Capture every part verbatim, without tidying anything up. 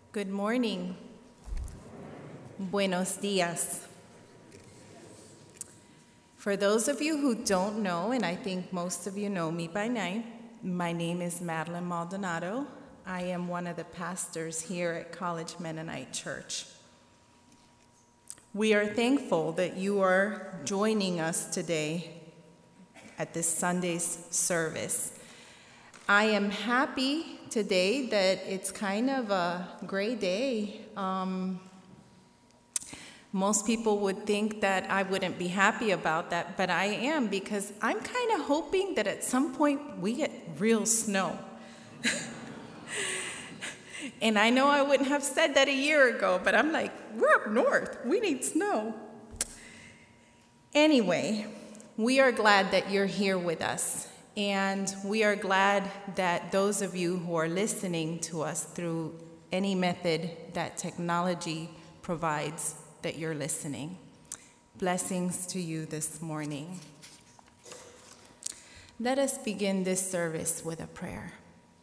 Good morning. Buenos dias. For those of you who don't know, and I think most of you know me by name, my name is Madeline Maldonado. I am one of the pastors here at College Mennonite Church. We are thankful that you are joining us today at this Sunday's service. I am happy today that it's kind of a gray day. Um, most people would think that I wouldn't be happy about that, but I am, because I'm kind of hoping that at some point we get real snow. And I know I wouldn't have said that a year ago, but I'm like, we're up north. We need snow. Anyway, we are glad that you're here with us. And we are glad that those of you who are listening to us through any method that technology provides, that you're listening. Blessings to you this morning. Let us begin this service with a prayer.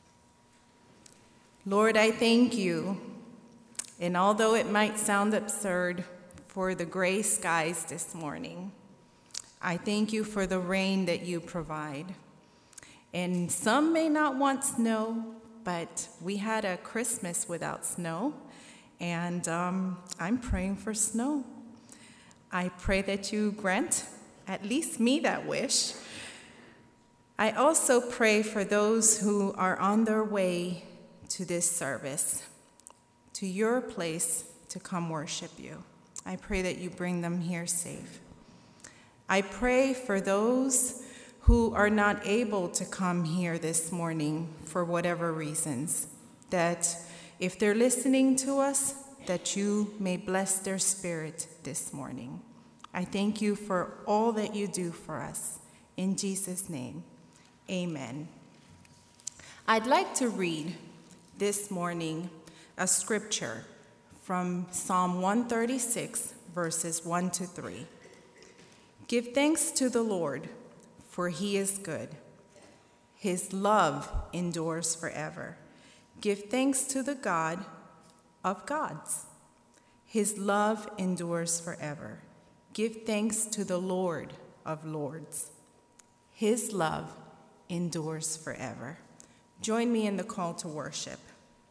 Lord, I thank you, and although it might sound absurd, for the gray skies this morning. I thank you for the rain that you provide. And some may not want snow, but we had a Christmas without snow, and um, I'm praying for snow. I pray that you grant at least me that wish. I also pray for those who are on their way to this service, to your place to come worship you. I pray that you bring them here safe. I pray for those who are not able to come here this morning for whatever reasons, that if they're listening to us, that you may bless their spirit this morning. I thank you for all that you do for us. In Jesus' name, amen. I'd like to read this morning a scripture from Psalm one thirty-six, verses one to three. Give thanks to the Lord, for he is good. His love endures forever. Give thanks to the God of gods. His love endures forever. Give thanks to the Lord of lords. His love endures forever. Join me in the call to worship.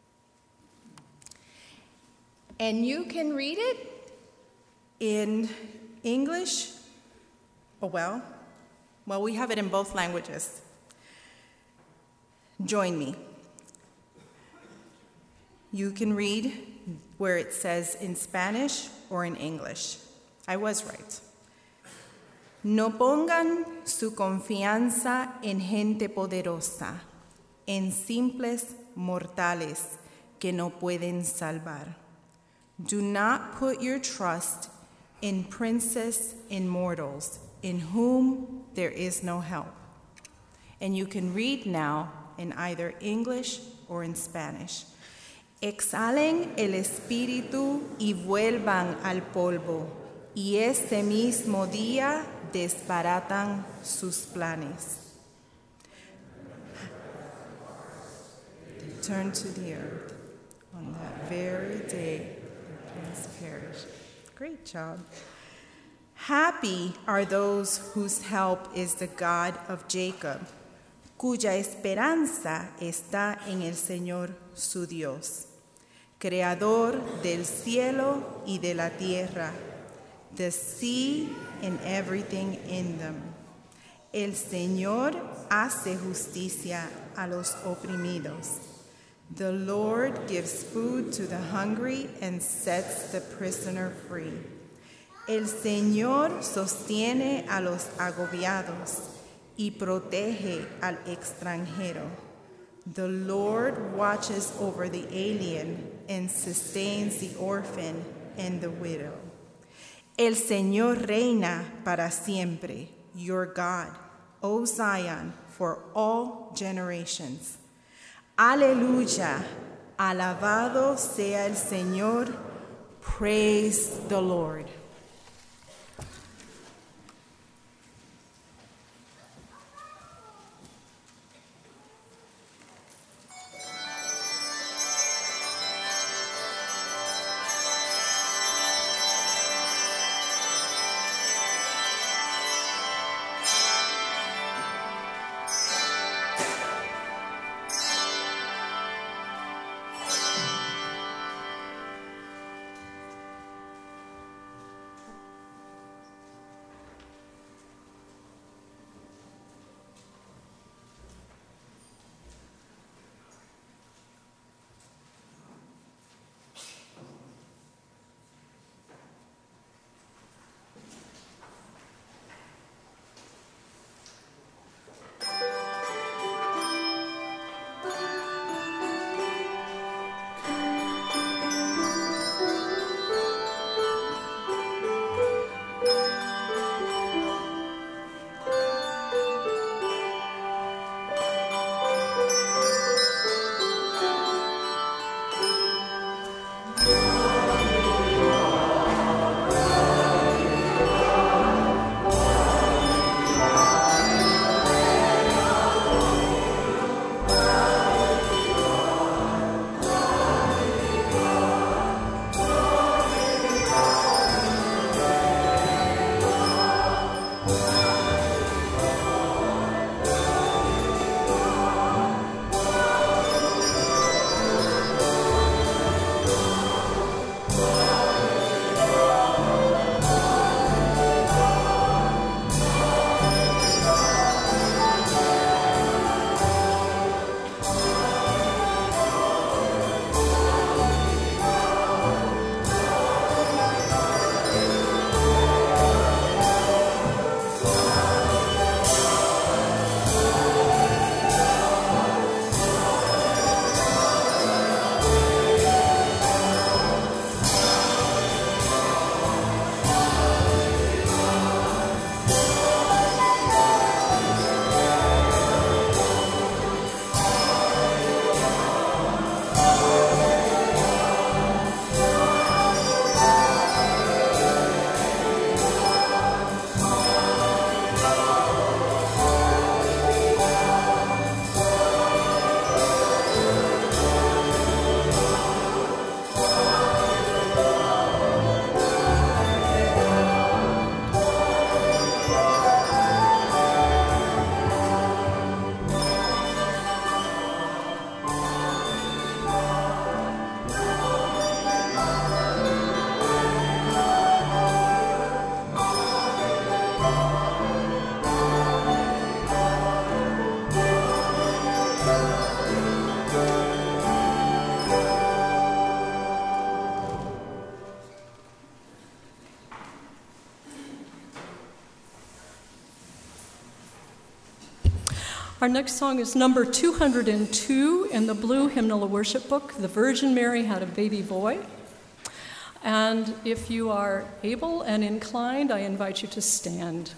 And you can read it in English. Oh, well. Well, we have it in both languages. Join me. You can read where it says in Spanish or in English. I was right. No pongan su confianza en gente poderosa, en simples mortales que no pueden salvar. Do not put your trust in princes and mortals, in whom there is no help. And you can read now in either English or in Spanish. Exhalen el espíritu y vuelvan al polvo, y este mismo día desbaratan sus planes. They turn to the earth on that very day their plans perish. Great job. Happy are those whose help is the God of Jacob, cuya esperanza está en el Señor su Dios, creador del cielo y de la tierra, the sea and everything in them. El Señor hace justicia a los oprimidos. The Lord gives food to the hungry and sets the prisoner free. El Señor sostiene a los agobiados y protege al extranjero. The Lord watches over the alien and sustains the orphan and the widow. El Señor reina para siempre, your God, O Zion, for all generations. Aleluya, alabado sea el Señor, praise the Lord. Our next song is number two hundred two in the Blue Hymnal of Worship book, The Virgin Mary Had a Baby Boy. And if you are able and inclined, I invite you to stand.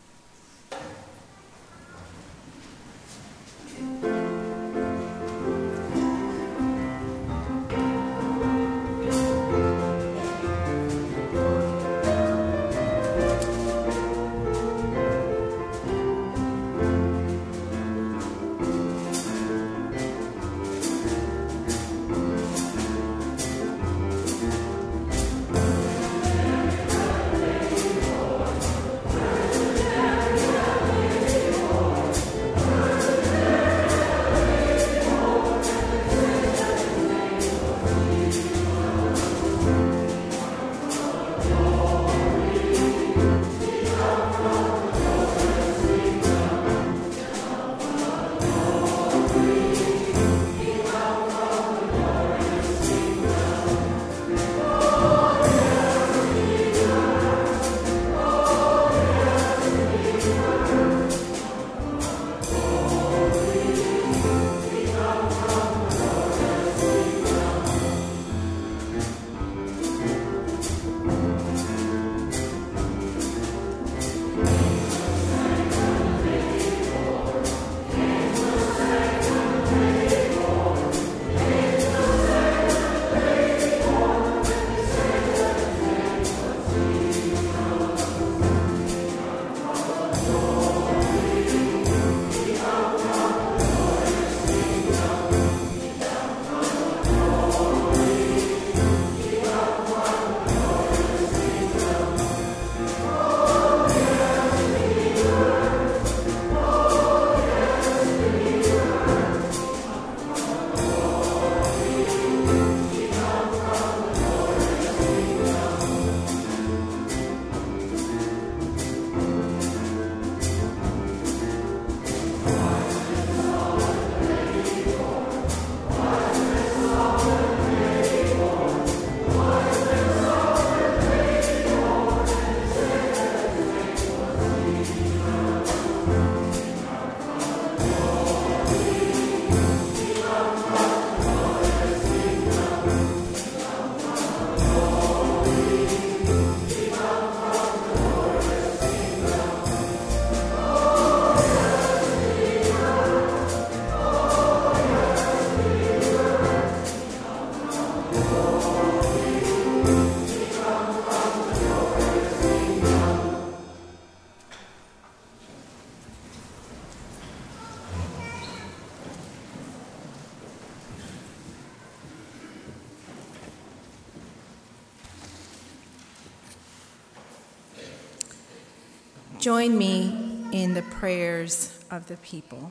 Join me in the prayers of the people.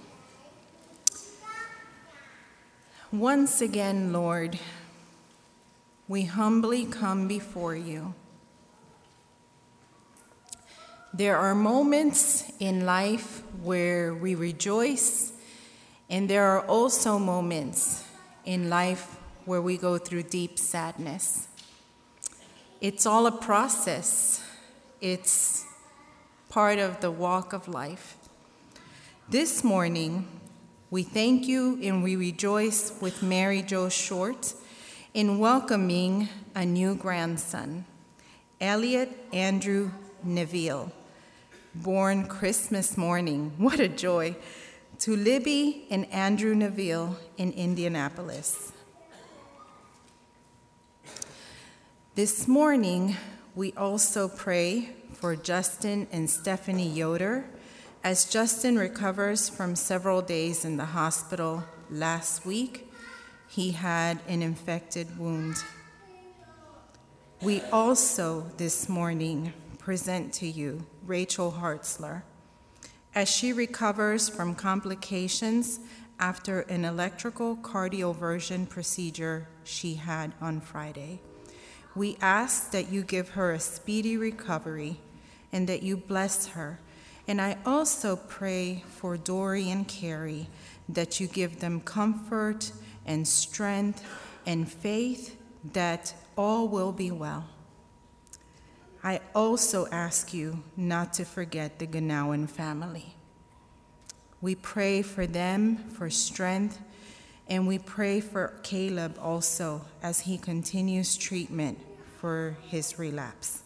Once again, Lord, we humbly come before you. There are moments in life where we rejoice, and there are also moments in life where we go through deep sadness. It's all a process. It's part of the walk of life. This morning, we thank you and we rejoice with Mary Jo Short in welcoming a new grandson, Elliot Andrew Neville, born Christmas morning. What a joy, to Libby and Andrew Neville in Indianapolis. This morning, we also pray for Justin and Stephanie Yoder as Justin recovers from several days in the hospital last week. He had an infected wound. We also this morning present to you Rachel Hartzler as she recovers from complications after an electrical cardioversion procedure she had on Friday. We ask that you give her a speedy recovery and that you bless her. And I also pray for Dory and Carrie, that you give them comfort and strength and faith that all will be well. I also ask you not to forget the Ganawan family. We pray for them for strength, and we pray for Caleb also as he continues treatment for his relapse.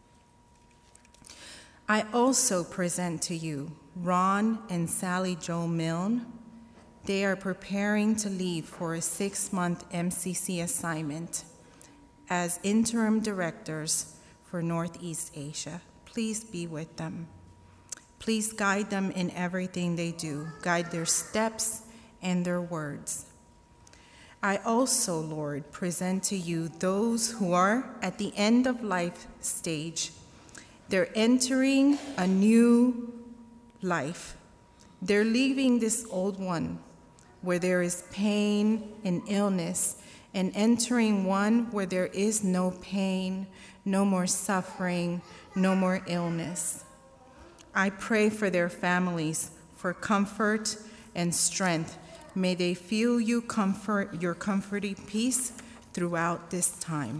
I also present to you Ron and Sally Jo Milne. They are preparing to leave for a six-month M C C assignment as interim directors for Northeast Asia. Please be with them. Please guide them in everything they do. Guide their steps and their words. I also, Lord, present to you those who are at the end of life stage. They're entering a new life. They're leaving this old one where there is pain and illness, and entering one where there is no pain, no more suffering, no more illness. I pray for their families for comfort and strength. May they feel you comfort, your comforting peace throughout this time.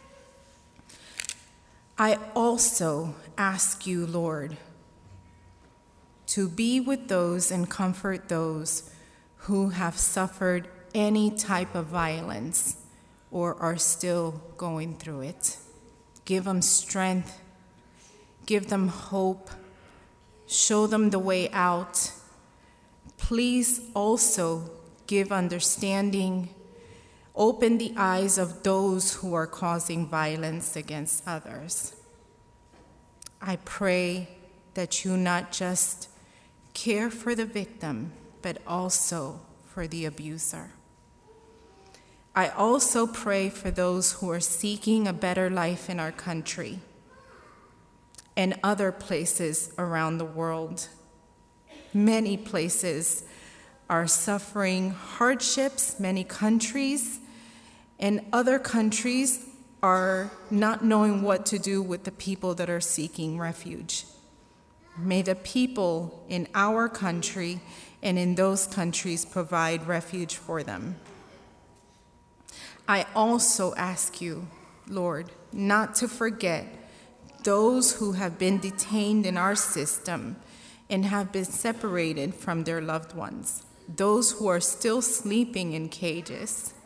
I also ask you, Lord, to be with those and comfort those who have suffered any type of violence or are still going through it. Give them strength, give them hope, show them the way out. Please also give understanding, open the eyes of those who are causing violence against others. I pray that you not just care for the victim, but also for the abuser. I also pray for those who are seeking a better life in our country and other places around the world. Many places are suffering hardships, many countries, and other countries are not knowing what to do with the people that are seeking refuge. May the people in our country and in those countries provide refuge for them. I also ask you, Lord, not to forget those who have been detained in our system and have been separated from their loved ones, those who are still sleeping in cages.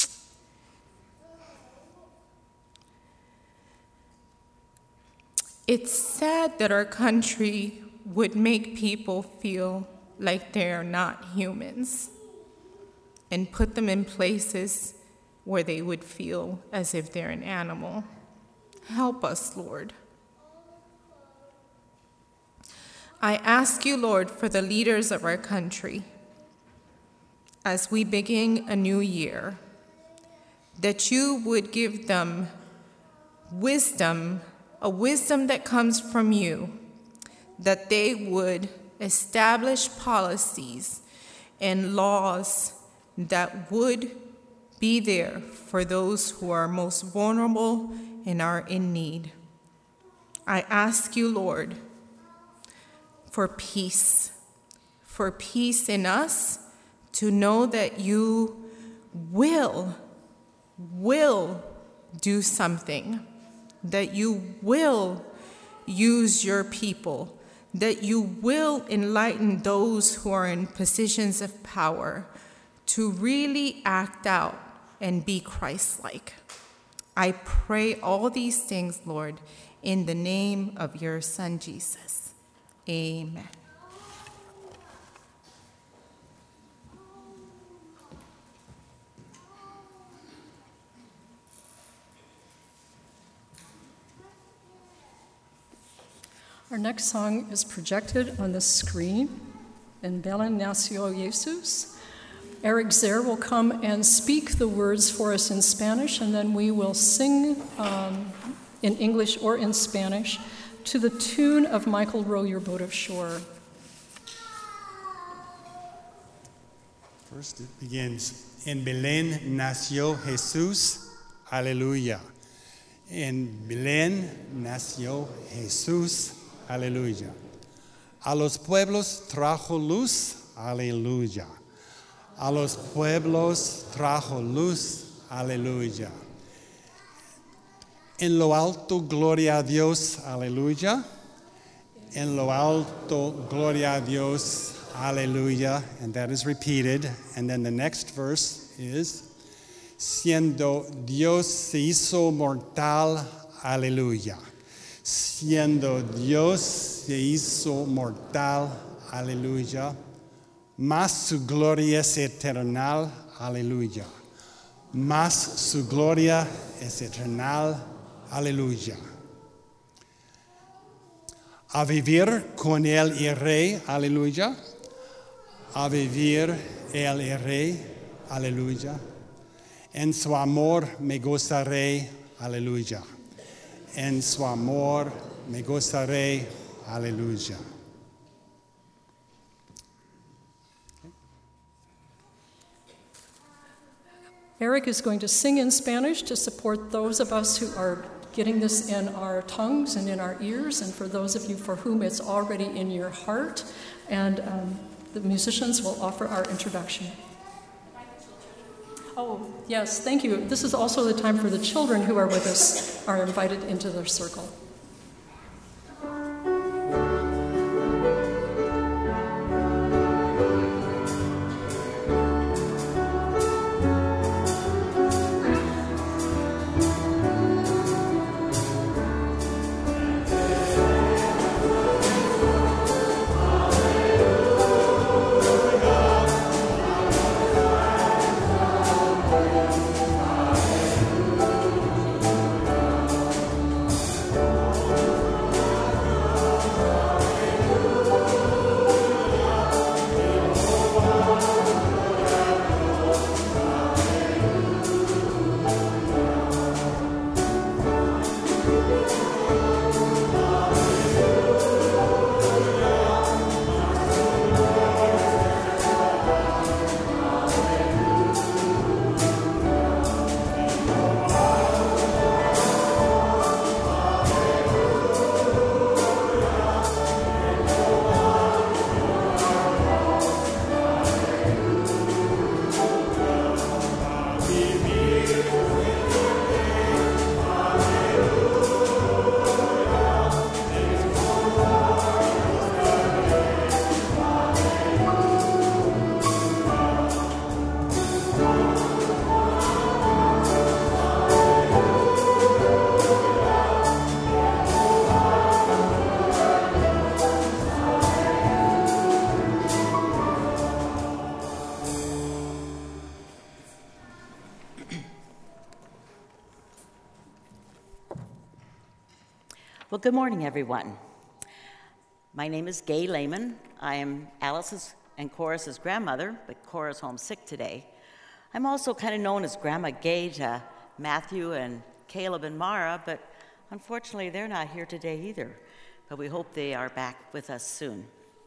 It's sad that our country would make people feel like they are not humans and put them in places where they would feel as if they're an animal. Help us, Lord. I ask you, Lord, for the leaders of our country as we begin a new year, that you would give them wisdom, a wisdom that comes from you, that they would establish policies and laws that would be there for those who are most vulnerable and are in need. I ask you, Lord, for peace, for peace in us to know that you will, will do something, that you will use your people, that you will enlighten those who are in positions of power to really act out and be Christ-like. I pray all these things, Lord, in the name of your Son, Jesus. Amen. Our next song is projected on the screen. En Belén nació Jesús. Eric Zer will come and speak the words for us in Spanish, and then we will sing um, in English or in Spanish to the tune of Michael, Row Your Boat of Shore. First it begins, En Belén nació Jesús, aleluya. En Belén nació Jesús, aleluya. A los pueblos trajo luz, aleluya. A los pueblos trajo luz, aleluya. En lo alto, gloria a Dios, aleluya. En lo alto, gloria a Dios, Hallelujah. And that is repeated. And then the next verse is, siendo Dios se hizo mortal, aleluya. Siendo Dios se hizo mortal, aleluya. Mas su gloria es eternal, aleluya. Mas su gloria es eternal, aleluya. A vivir con él iré, aleluya. A vivir él iré, aleluya. En su amor me gozaré, aleluya. En su amor me gozaré, aleluya. Eric is going to sing in Spanish to support those of us who are getting this in our tongues and in our ears, and for those of you for whom it's already in your heart. And um, the musicians will offer our introduction. Oh, yes, thank you. This is also the time for the children who are with us are invited into their circle. Well, good morning, everyone. My name is Gay Lehman. I am Alice's and Cora's grandmother, but Cora's homesick today. I'm also kind of known as Grandma Gay to Matthew and Caleb and Mara, but unfortunately they're not here today either, but we hope they are back with us soon.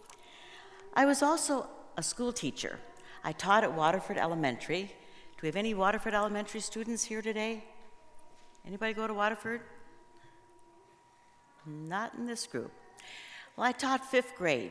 I was also a school teacher. I taught at Waterford Elementary. Do we have any Waterford Elementary students here today? Anybody go to Waterford? Not in this group. Well, I taught fifth grade.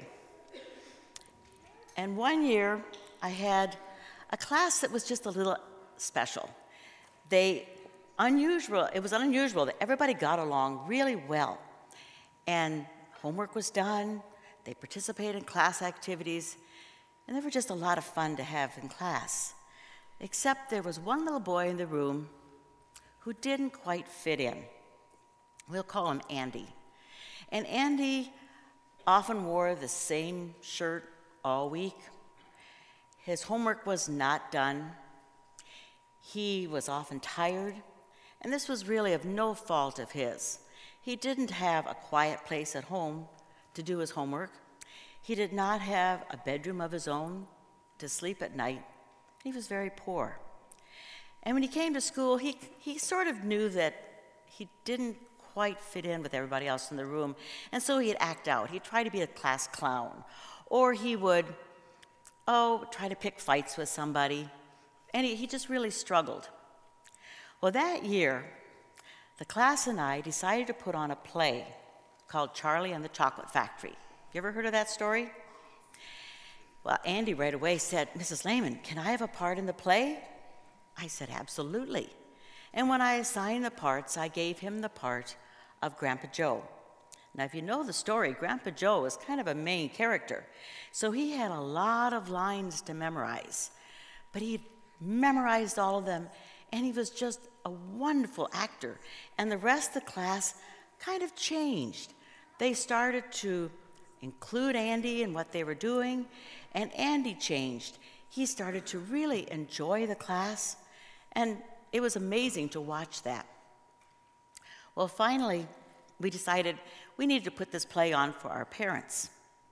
And one year, I had a class that was just a little special. They, unusual, it was unusual that everybody got along really well. And homework was done, they participated in class activities, and they were just a lot of fun to have in class. Except there was one little boy in the room who didn't quite fit in. We'll call him Andy. And Andy often wore the same shirt all week. His homework was not done. He was often tired, and this was really of no fault of his. He didn't have a quiet place at home to do his homework. He did not have a bedroom of his own to sleep at night. He was very poor. And when he came to school, he, he sort of knew that he didn't quite fit in with everybody else in the room, and so he'd act out. He'd try to be a class clown, or he would, oh, try to pick fights with somebody, and he, he just really struggled. Well, that year, the class and I decided to put on a play called Charlie and the Chocolate Factory. You ever heard of that story? Well, Andy right away said, Missus Lehman, can I have a part in the play? I said, absolutely. And when I assigned the parts, I gave him the part of Grandpa Joe. Now, if you know the story, Grandpa Joe is kind of a main character. So he had a lot of lines to memorize. But he memorized all of them, and he was just a wonderful actor. And the rest of the class kind of changed. They started to include Andy in what they were doing, and Andy changed. He started to really enjoy the class, and it was amazing to watch that. Well, finally, we decided we needed to put this play on for our parents.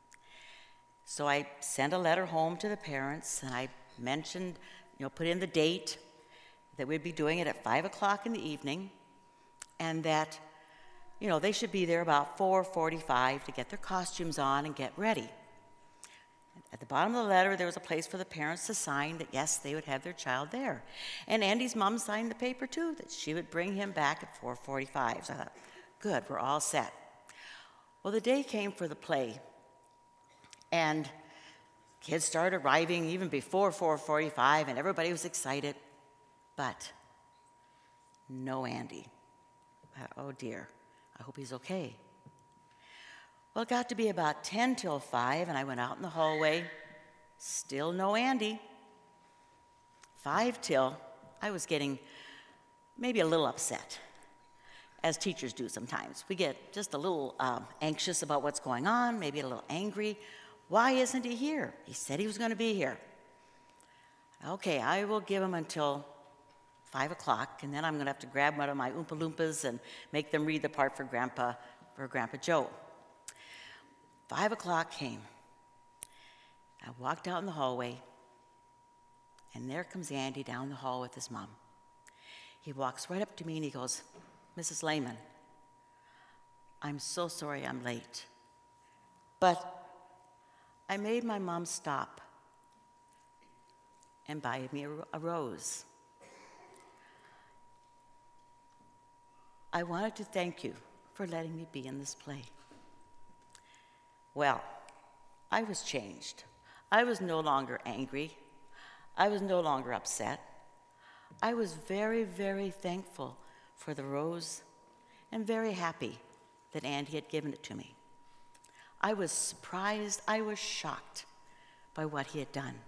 So I sent a letter home to the parents, and I mentioned, you know, put in the date, that we'd be doing it at five o'clock in the evening, and that, you know, they should be there about four forty-five to get their costumes on and get ready. At the bottom of the letter, there was a place for the parents to sign that, yes, they would have their child there. And Andy's mom signed the paper, too, that she would bring him back at four forty-five. So I thought, good, we're all set. Well, the day came for the play, and kids started arriving even before four forty-five, and everybody was excited. But no Andy. I thought, oh, dear, I hope he's okay. Well, it got to be about ten till five, and I went out in the hallway. Still no Andy. five till, I was getting maybe a little upset, as teachers do sometimes. We get just a little um, anxious about what's going on, maybe a little angry. Why isn't he here? He said he was going to be here. Okay, I will give him until five o'clock, and then I'm going to have to grab one of my Oompa Loompas and make them read the part for Grandpa, for Grandpa Joe. Five o'clock came. I walked out in the hallway, and there comes Andy down the hall with his mom. He walks right up to me and he goes, Missus Lehman, I'm so sorry I'm late, but I made my mom stop and buy me a, a rose. I wanted to thank you for letting me be in this play. Well, I was changed. I was no longer angry. I was no longer upset. I was very, very thankful for the rose and very happy that Andy had given it to me. I was surprised, I was shocked by what he had done.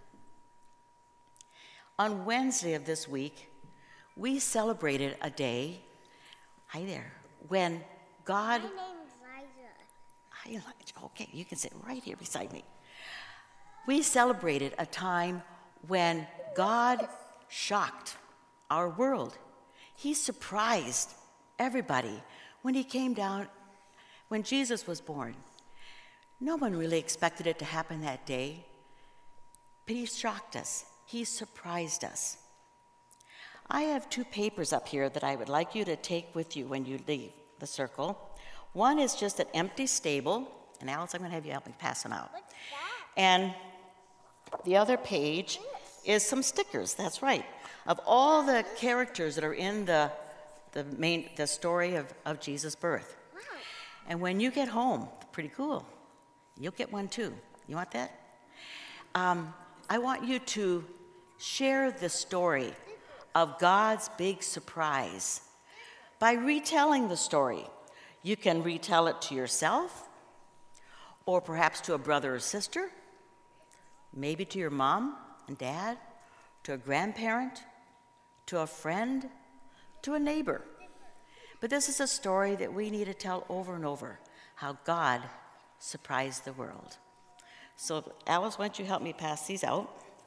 On Wednesday of this week, we celebrated a day, hi there, when God... My name's Liza. Hi, Elijah. Okay, you can sit right here beside me. We celebrated a time when God shocked our world. He surprised everybody when he came down, when Jesus was born. No one really expected it to happen that day, but he shocked us. He surprised us. I have two papers up here that I would like you to take with you when you leave the circle. One is just an empty stable, and Alice, I'm going to have you help me pass them out. What's that? And the other page is some stickers, that's right, of all the characters that are in the, the, main, the story of, of Jesus' birth. Wow. And when you get home, pretty cool, you'll get one too. You want that? Um, I want you to share the story of God's big surprise by retelling the story. You can retell it to yourself, or perhaps to a brother or sister, maybe to your mom and dad, to a grandparent, to a friend, to a neighbor. But this is a story that we need to tell over and over, how God surprised the world. So Alice, why don't you help me pass these out?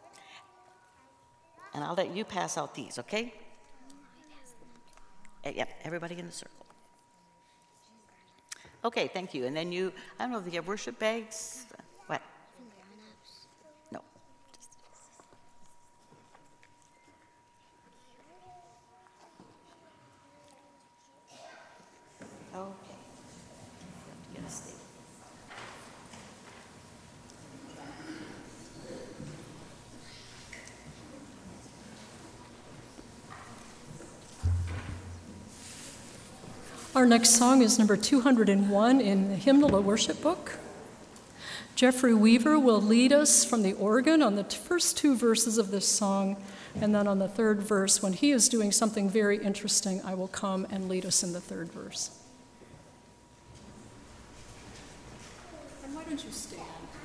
And I'll let you pass out these, okay? Uh, yep, everybody in the circle. Okay, thank you. And then you, I don't know if you have worship bags. What? No. Okay. You have to get a staple. Our next song is number two hundred one in the Hymnal of Worship book. Jeffrey Weaver will lead us from the organ on the first two verses of this song, and then on the third verse, when he is doing something very interesting, I will come and lead us in the third verse. would you stand?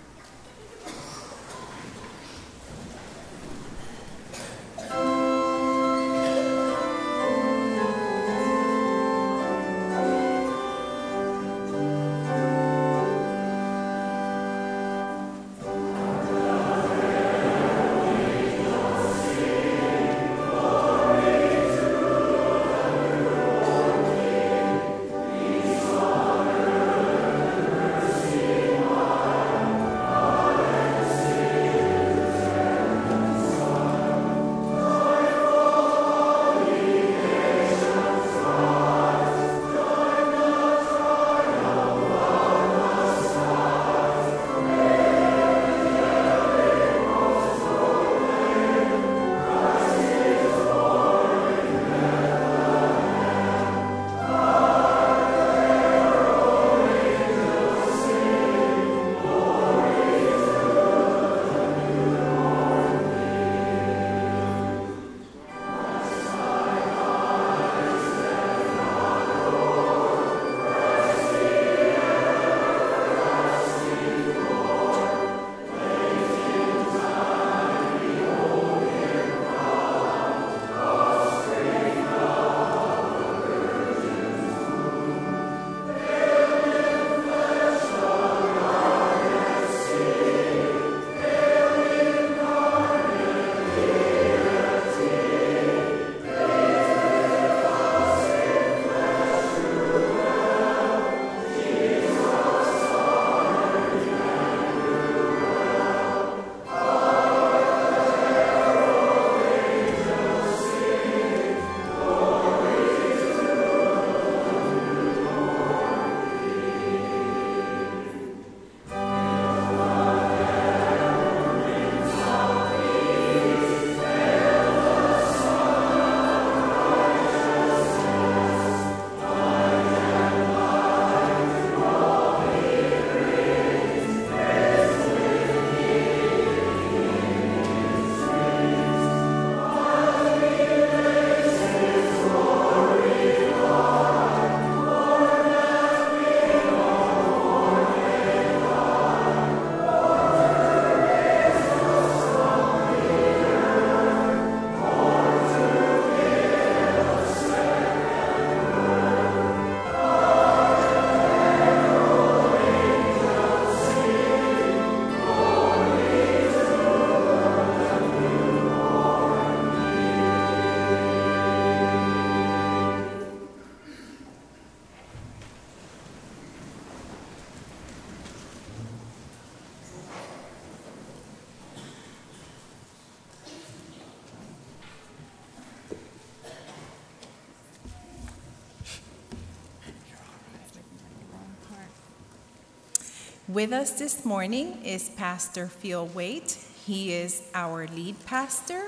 With us this morning is Pastor Phil Waite. He is our lead pastor.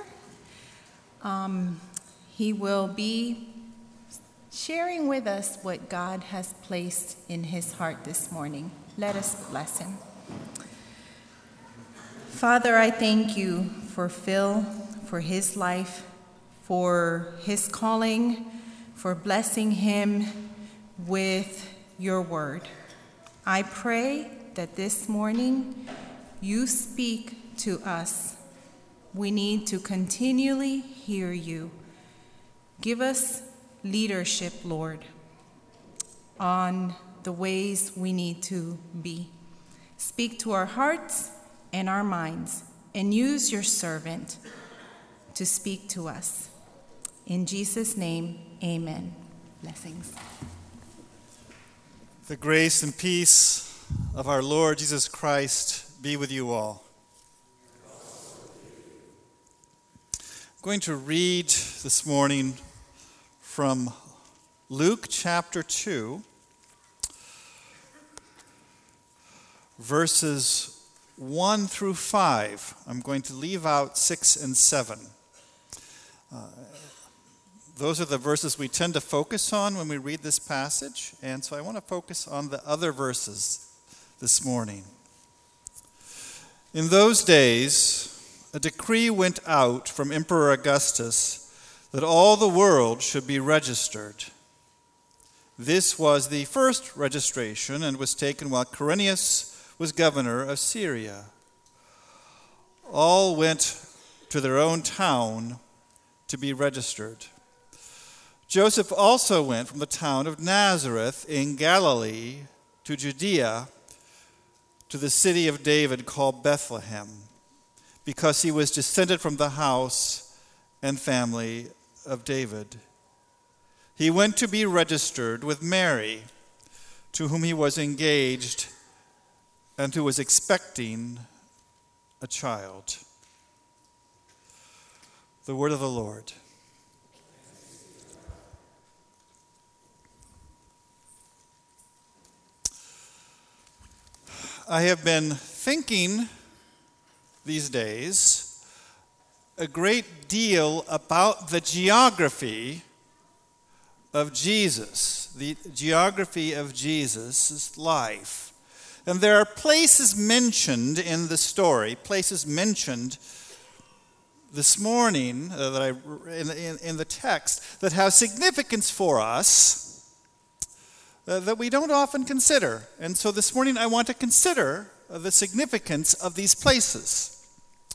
Um, he will be sharing with us what God has placed in his heart this morning. Let us bless him. Father, I thank you for Phil, for his life, for his calling, for blessing him with your word. I pray that this morning you speak to us. We need to continually hear you. Give us leadership, Lord, on the ways we need to be. Speak to our hearts and our minds, and use your servant to speak to us. In Jesus' name, amen. Blessings. The grace and peace of our Lord Jesus Christ be with you all. I'm going to read this morning from Luke chapter two, verses one through five. I'm going to leave out six and seven. Uh, those are the verses we tend to focus on when we read this passage, and so I want to focus on the other verses this morning. In those days, a decree went out from Emperor Augustus that all the world should be registered. This was the first registration and was taken while Quirinius was governor of Syria. All went to their own town to be registered. Joseph also went from the town of Nazareth in Galilee to Judea, to the city of David called Bethlehem, because he was descended from the house and family of David. He went to be registered with Mary, to whom he was engaged and who was expecting a child. The word of the Lord. I have been thinking these days a great deal about the geography of Jesus, the geography of Jesus' life. And there are places mentioned in the story, places mentioned this morning uh, that I in, in, in the text that have significance for us uh, that we don't often consider. And so this morning I want to consider uh, the significance of these places.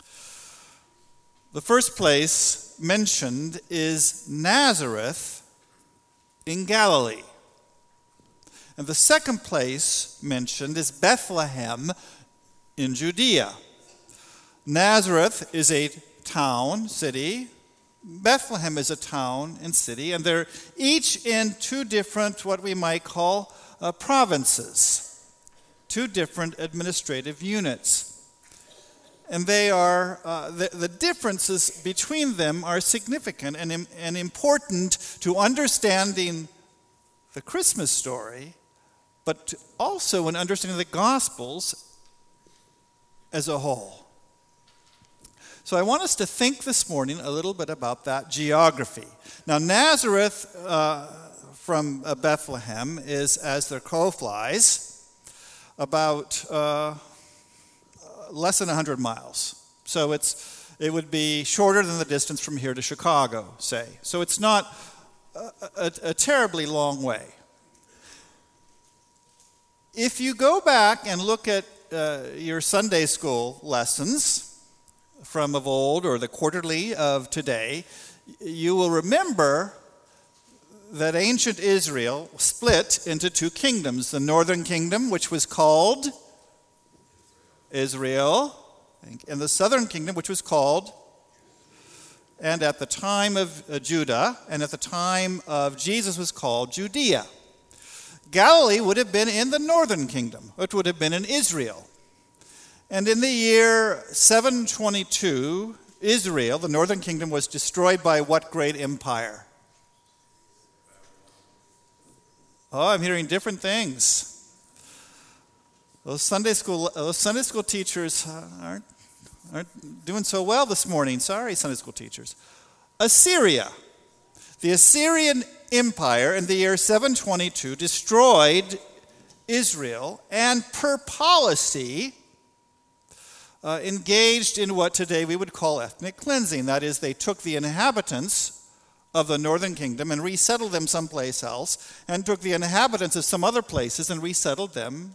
The first place mentioned is Nazareth in Galilee. And the second place mentioned is Bethlehem in Judea. Nazareth is a town, city. Bethlehem is a town and city, and they're each in two different, what we might call uh, provinces, two different administrative units. And they are, uh, the, the differences between them are significant and, and important to understanding the Christmas story, but also in understanding the Gospels as a whole. So I want us to think this morning a little bit about that geography. Now, Nazareth uh, from uh, Bethlehem is, as the crow flies, about uh, less than one hundred miles. So it's it would be shorter than the distance from here to Chicago, say. So it's not a, a, a terribly long way. If you go back and look at uh, your Sunday school lessons from of old or the quarterly of today, you will remember that ancient Israel split into two kingdoms. The northern kingdom, which was called Israel, and the southern kingdom, which was called, and at the time of uh, Judah, and at the time of Jesus was called Judea. Galilee would have been in the northern kingdom. It would have been in Israel. And in the year seven twenty-two, Israel, the northern kingdom, was destroyed by what great empire? Oh, I'm hearing different things. Those Sunday school, those Sunday school teachers aren't, aren't doing so well this morning. Sorry, Sunday school teachers. Assyria. The Assyrian Empire in the year seven twenty-two destroyed Israel, and per policy uh, engaged in what today we would call ethnic cleansing. That is, they took the inhabitants of the northern kingdom and resettled them someplace else, and took the inhabitants of some other places and resettled them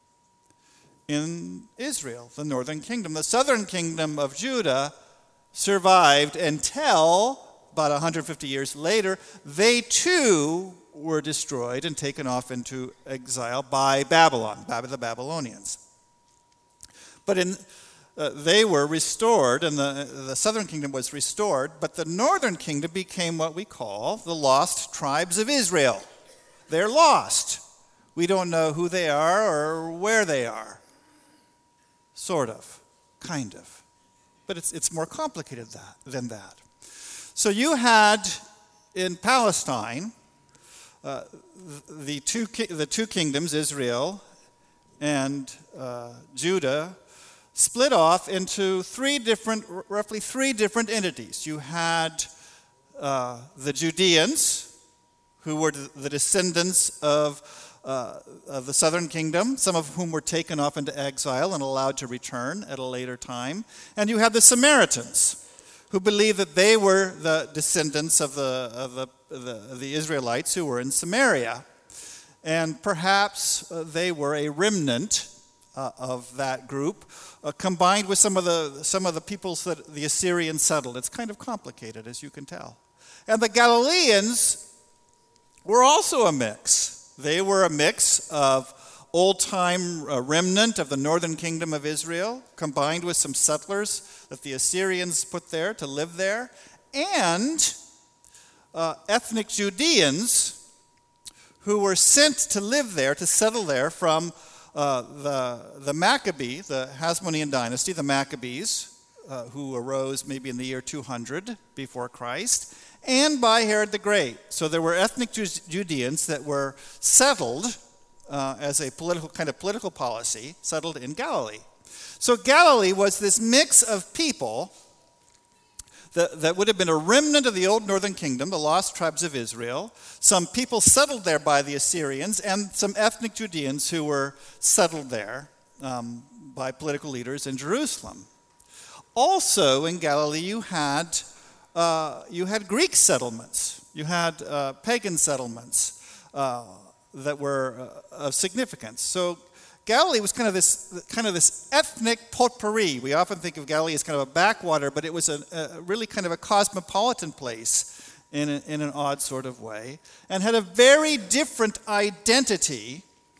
in Israel, the northern kingdom. The southern kingdom of Judah survived until about one hundred fifty years later. They too were destroyed and taken off into exile by Babylon, by the Babylonians. But in, uh, they were restored, and the, the southern kingdom was restored, but the northern kingdom became what we call the lost tribes of Israel. They're lost. We don't know who they are or where they are. Sort of, kind of. But it's, it's more complicated that, than that. So you had in Palestine uh, the two the two kingdoms, Israel and uh, Judah, split off into three different, roughly three different entities. You had uh, the Judeans, who were the descendants of, uh, of the southern kingdom, some of whom were taken off into exile and allowed to return at a later time. And you had the Samaritans, who believed that they were the descendants of the, of the, the, the Israelites who were in Samaria. And perhaps uh, they were a remnant uh, of that group, uh, combined with some of the some of the peoples that the Assyrians settled. It's kind of complicated, as you can tell. And the Galileans were also a mix. They were a mix of old-time uh, remnant of the northern kingdom of Israel, combined with some settlers that the Assyrians put there to live there, and uh, ethnic Judeans who were sent to live there, to settle there from uh, the, the Maccabee, the Hasmonean dynasty, the Maccabees, uh, who arose maybe in the year two hundred before Christ, and by Herod the Great. So there were ethnic Judeans that were settled uh, as a political kind of political policy, settled in Galilee. So Galilee was this mix of people that, that would have been a remnant of the old northern kingdom, the lost tribes of Israel, some people settled there by the Assyrians, and some ethnic Judeans who were settled there um, by political leaders in Jerusalem. Also in Galilee you had Uh, you had Greek settlements, you had uh, pagan settlements uh, that were uh, of significance. So Galilee was kind of this kind of this ethnic potpourri. We often think of Galilee as kind of a backwater, but it was a, a really kind of a cosmopolitan place in, a, in an odd sort of way, and had a very different identity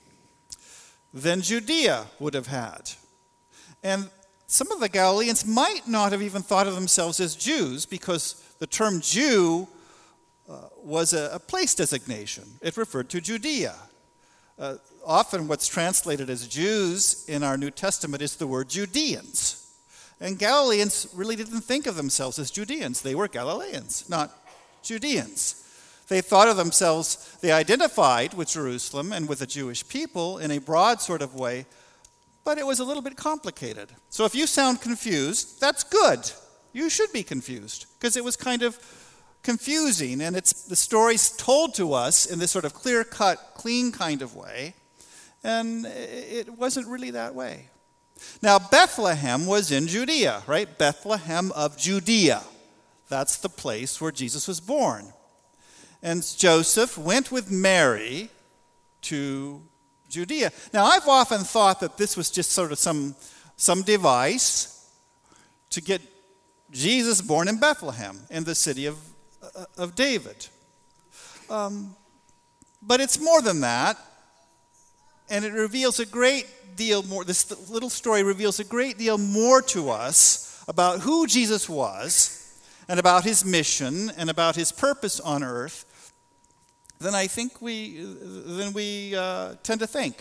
than Judea would have had. And some of the Galileans might not have even thought of themselves as Jews, because the term Jew uh, was a, a place designation. It referred to Judea. Uh, often what's translated as Jews in our New Testament is the word Judeans. And Galileans really didn't think of themselves as Judeans. They were Galileans, not Judeans. They thought of themselves, they identified with Jerusalem and with the Jewish people in a broad sort of way, but it was a little bit complicated. So if you sound confused, that's good. You should be confused, because it was kind of confusing, and it's the story's told to us in this sort of clear-cut, clean kind of way, and it wasn't really that way. Now, Bethlehem was in Judea, right? Bethlehem of Judea. That's the place where Jesus was born. And Joseph went with Mary to Judea. Now, I've often thought that this was just sort of some, some device to get Jesus born in Bethlehem, in the city of, uh, of David. Um, but it's more than that, and it reveals a great deal more. This little story reveals a great deal more to us about who Jesus was, and about his mission, and about his purpose on earth, than I think we than we uh, tend to think.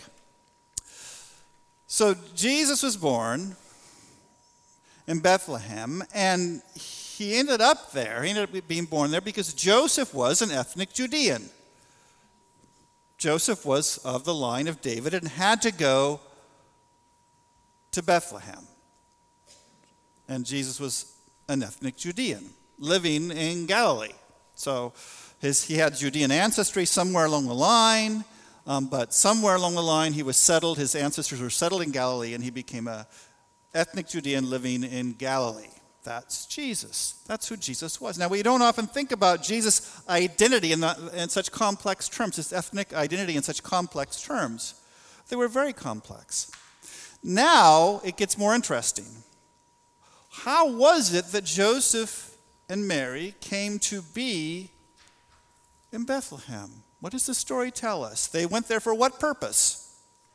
So Jesus was born in Bethlehem, and he ended up there. He ended up being born there because Joseph was an ethnic Judean. Joseph was of the line of David and had to go to Bethlehem. And Jesus was an ethnic Judean living in Galilee. So His, he had Judean ancestry somewhere along the line, um, but somewhere along the line he was settled, his ancestors were settled in Galilee, and he became an ethnic Judean living in Galilee. That's Jesus. That's who Jesus was. Now, we don't often think about Jesus' identity in, the, in such complex terms, his ethnic identity in such complex terms. They were very complex. Now, it gets more interesting. How was it that Joseph and Mary came to be in Bethlehem? What does the story tell us? They went there for what purpose?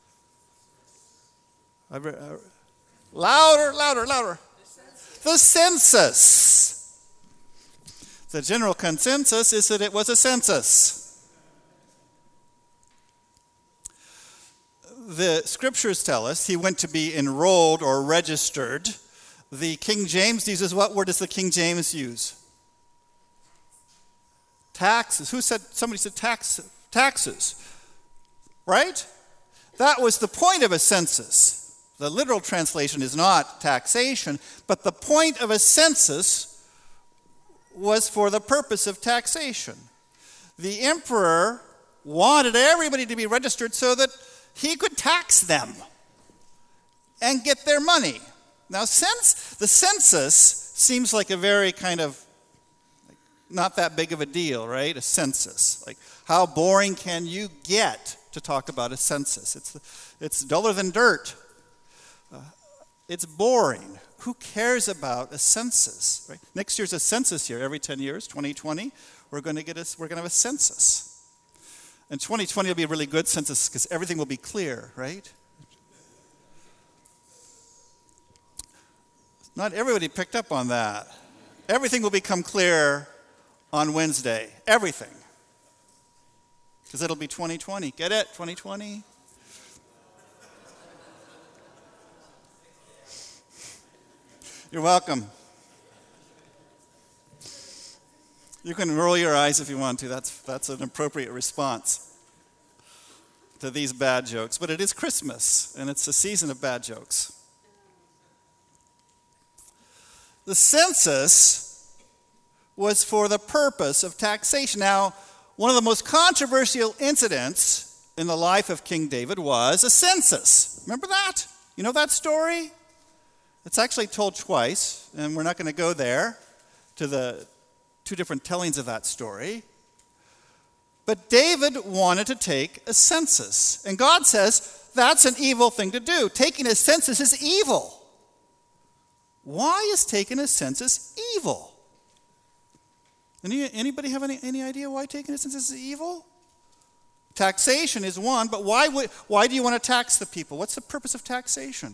Louder, louder, louder. The census. The general consensus is that it was a census. The scriptures tell us he went to be enrolled or registered. The King James uses, what word does the King James use? Taxes. Who said, somebody said tax, taxes, right? That was the point of a census. The literal translation is not taxation, but the point of a census was for the purpose of taxation. The emperor wanted everybody to be registered so that he could tax them and get their money. Now, since the census seems like a very kind of not that big of a deal, right? A census. Like, how boring can you get to talk about a census? It's, it's duller than dirt. it's boring. Who cares about a census? Right? Next year's a census year. Every ten years, twenty twenty, we're going to get a, we're going to have a census. And twenty twenty will be a really good census because everything will be clear, right? Not everybody picked up on that. Everything will become clear on Wednesday. Everything. Because it'll be twenty twenty. Get it? twenty twenty? You're welcome. You can roll your eyes if you want to. That's, that's an appropriate response to these bad jokes. But it is Christmas, and it's a season of bad jokes. The census was for the purpose of taxation. Now, one of the most controversial incidents in the life of King David was a census. Remember that? You know that story? It's actually told twice, and we're not going to go there to the two different tellings of that story. But David wanted to take a census. And God says that's an evil thing to do. Taking a census is evil. Why is taking a census evil? Any, anybody have any, any idea why taking a census is evil? Taxation is one, but why, would, why do you want to tax the people? What's the purpose of taxation?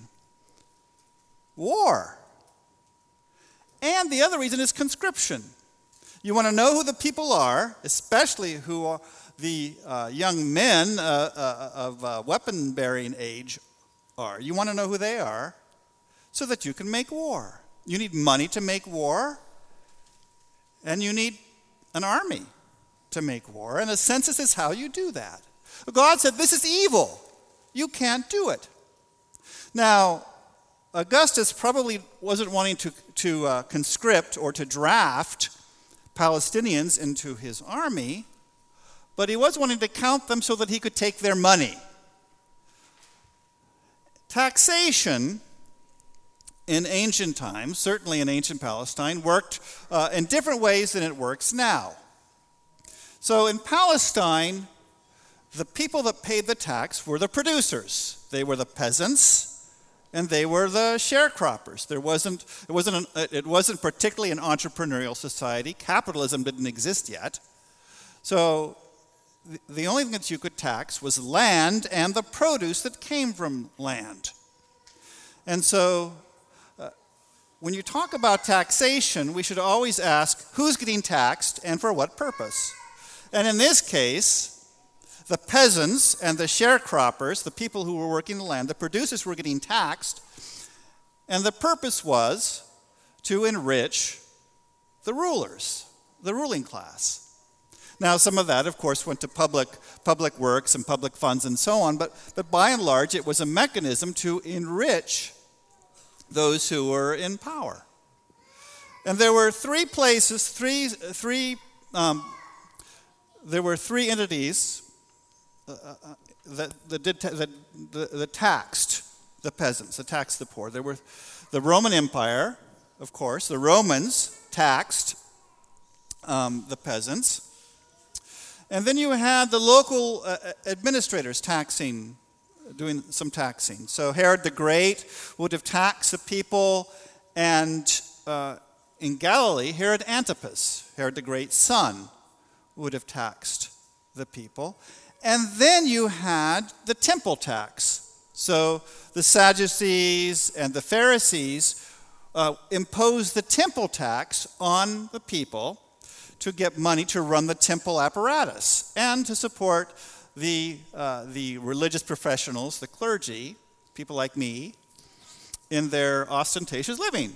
War. And the other reason is conscription. You want to know who the people are, especially who are the uh, young men uh, uh, of uh, weapon-bearing age are. You want to know who they are so that you can make war. You need money to make war, and you need an army to make war, and a census is how you do that. God said, this is evil. You can't do it. Now, Augustus probably wasn't wanting to, to uh, conscript or to draft Palestinians into his army, but he was wanting to count them so that he could take their money. Taxation in ancient times, certainly in ancient Palestine, worked uh, in different ways than it works now. So in Palestine, the people that paid the tax were the producers. They were the peasants, and they were the sharecroppers. There wasn't, it wasn't, an, it wasn't particularly an entrepreneurial society. Capitalism didn't exist yet. So the, the only thing that you could tax was land and the produce that came from land. And so uh, when you talk about taxation, we should always ask who's getting taxed and for what purpose. And in this case, the peasants and the sharecroppers, the people who were working the land, the producers were getting taxed, and the purpose was to enrich the rulers, the ruling class. Now, some of that, of course, went to public, public works and public funds and so on, but, but by and large, it was a mechanism to enrich those who were in power. And there were three places, three, three, um, there were three entities Uh, uh, that, that, did ta- that, that, that taxed the peasants, that taxed the poor. There were the Roman Empire, of course. The Romans taxed um, the peasants. And then you had the local uh, administrators taxing, doing some taxing. So Herod the Great would have taxed the people, and uh, in Galilee, Herod Antipas, Herod the Great's son, would have taxed the people. And then you had the temple tax. So the Sadducees and the Pharisees uh, imposed the temple tax on the people to get money to run the temple apparatus and to support the, uh, the religious professionals, the clergy, people like me, in their ostentatious living.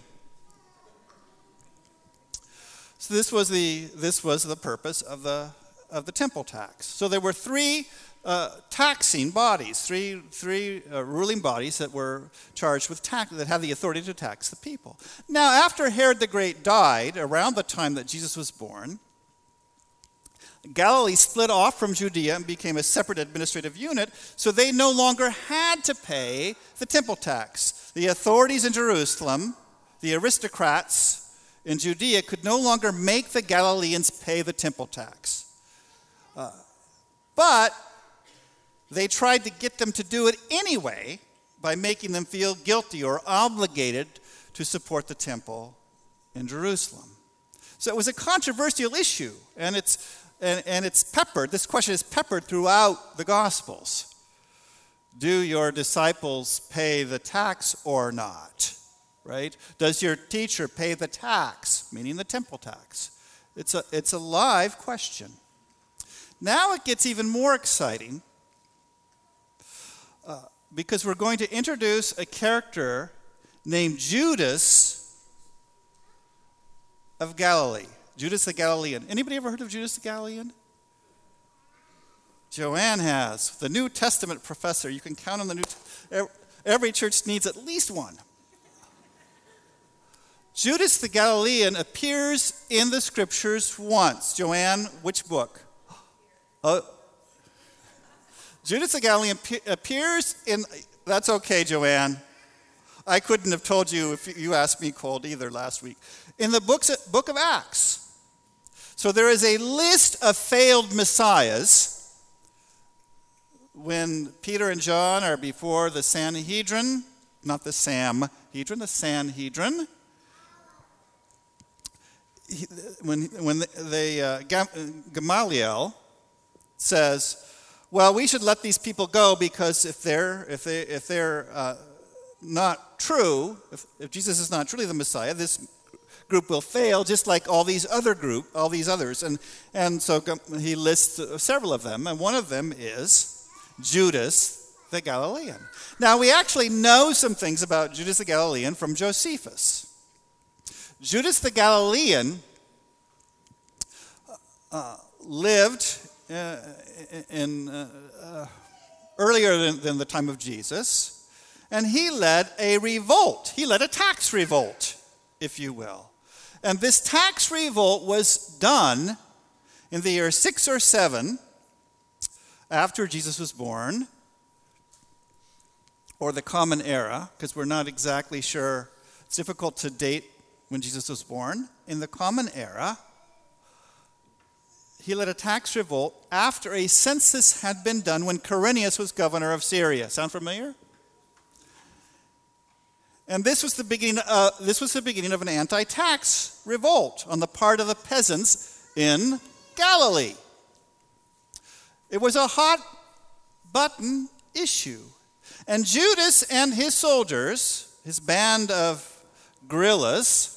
So this was the, this was the purpose of the of the temple tax. So there were three uh, taxing bodies, three, three uh, ruling bodies that were charged with tax, that had the authority to tax the people. Now, after Herod the Great died, around the time that Jesus was born, Galilee split off from Judea and became a separate administrative unit, so they no longer had to pay the temple tax. The authorities in Jerusalem, the aristocrats in Judea, could no longer make the Galileans pay the temple tax. Uh, but they tried to get them to do it anyway by making them feel guilty or obligated to support the temple in Jerusalem. So it was a controversial issue, and it's and, and it's peppered. This question is peppered throughout the Gospels. Do your disciples pay the tax or not? Right? Does your teacher pay the tax, meaning the temple tax? It's a it's a live question. Now it gets even more exciting uh, because we're going to introduce a character named Judas of Galilee. Judas the Galilean. Anybody ever heard of Judas the Galilean? Joanne has. The New Testament professor. You can count on the New Testament. Every church needs at least one. Judas the Galilean appears in the scriptures once. Joanne, which book? Oh, Judas the Galilean appears in, that's okay, Joanne. I couldn't have told you if you asked me cold either last week. In the books, book of Acts. So there is a list of failed messiahs when Peter and John are before the Sanhedrin, not the Samhedrin, the Sanhedrin. He, when when they, uh, Gamaliel says, well, we should let these people go because if they're if they if they're uh, not true, if, if Jesus is not truly the Messiah, this group will fail, just like all these other group, all these others, and and so he lists several of them, and one of them is Judas the Galilean. Now we actually know some things about Judas the Galilean from Josephus. Judas the Galilean uh, lived uh, in uh, uh, earlier than, than the time of Jesus, and he led a revolt. He led a tax revolt, if you will. And this tax revolt was done in the year six or seven after Jesus was born, or the Common Era, because we're not exactly sure. It's difficult to date when Jesus was born. In the Common Era, he led a tax revolt after a census had been done when Quirinius was governor of Syria. Sound familiar? And this was the beginning. Uh, this was the beginning of an anti-tax revolt on the part of the peasants in Galilee. It was a hot-button issue, and Judas and his soldiers, his band of guerrillas,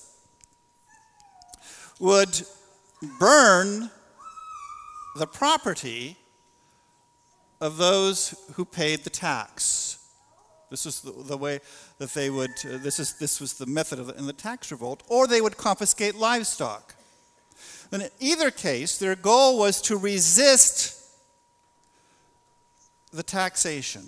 would burn the property of those who paid the tax. This was the, the way that they would, uh, this, is, this was the method of, in the tax revolt, or they would confiscate livestock. And in either case, their goal was to resist the taxation.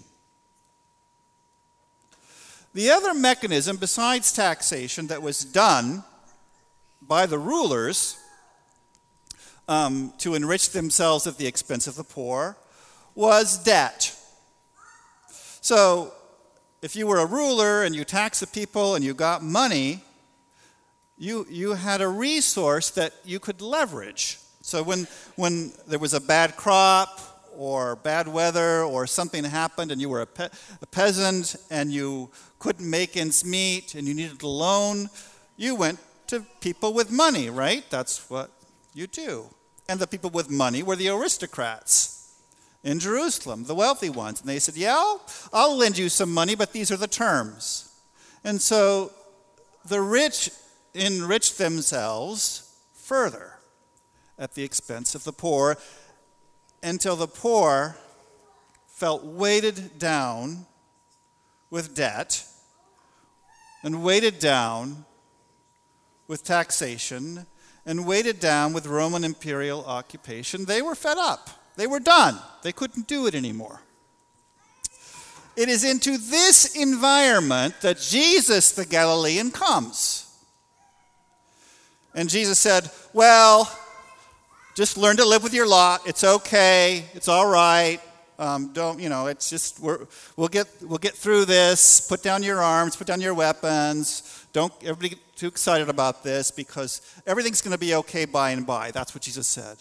The other mechanism besides taxation that was done by the rulers um, to enrich themselves at the expense of the poor was debt. So, if you were a ruler and you taxed the people and you got money, you, you had a resource that you could leverage. So when, when there was a bad crop or bad weather or something happened and you were a, pe- a peasant and you couldn't make ends meet and you needed a loan, you went to people with money, right? That's what you do. And the people with money were the aristocrats in Jerusalem, the wealthy ones. And they said, yeah, I'll, I'll lend you some money, but these are the terms. And so the rich enriched themselves further at the expense of the poor until the poor felt weighted down with debt and weighted down with taxation and weighted down with Roman imperial occupation. They were fed up. They were done. They couldn't do it anymore. It is into this environment that Jesus the Galilean comes. And Jesus said, well, just learn to live with your lot. It's okay. It's all right. Um, don't, you know, it's just, we're, we'll get we'll get through this. Put down your arms. Put down your weapons. Don't everybody get too excited about this because everything's going to be okay by and by. That's what Jesus said.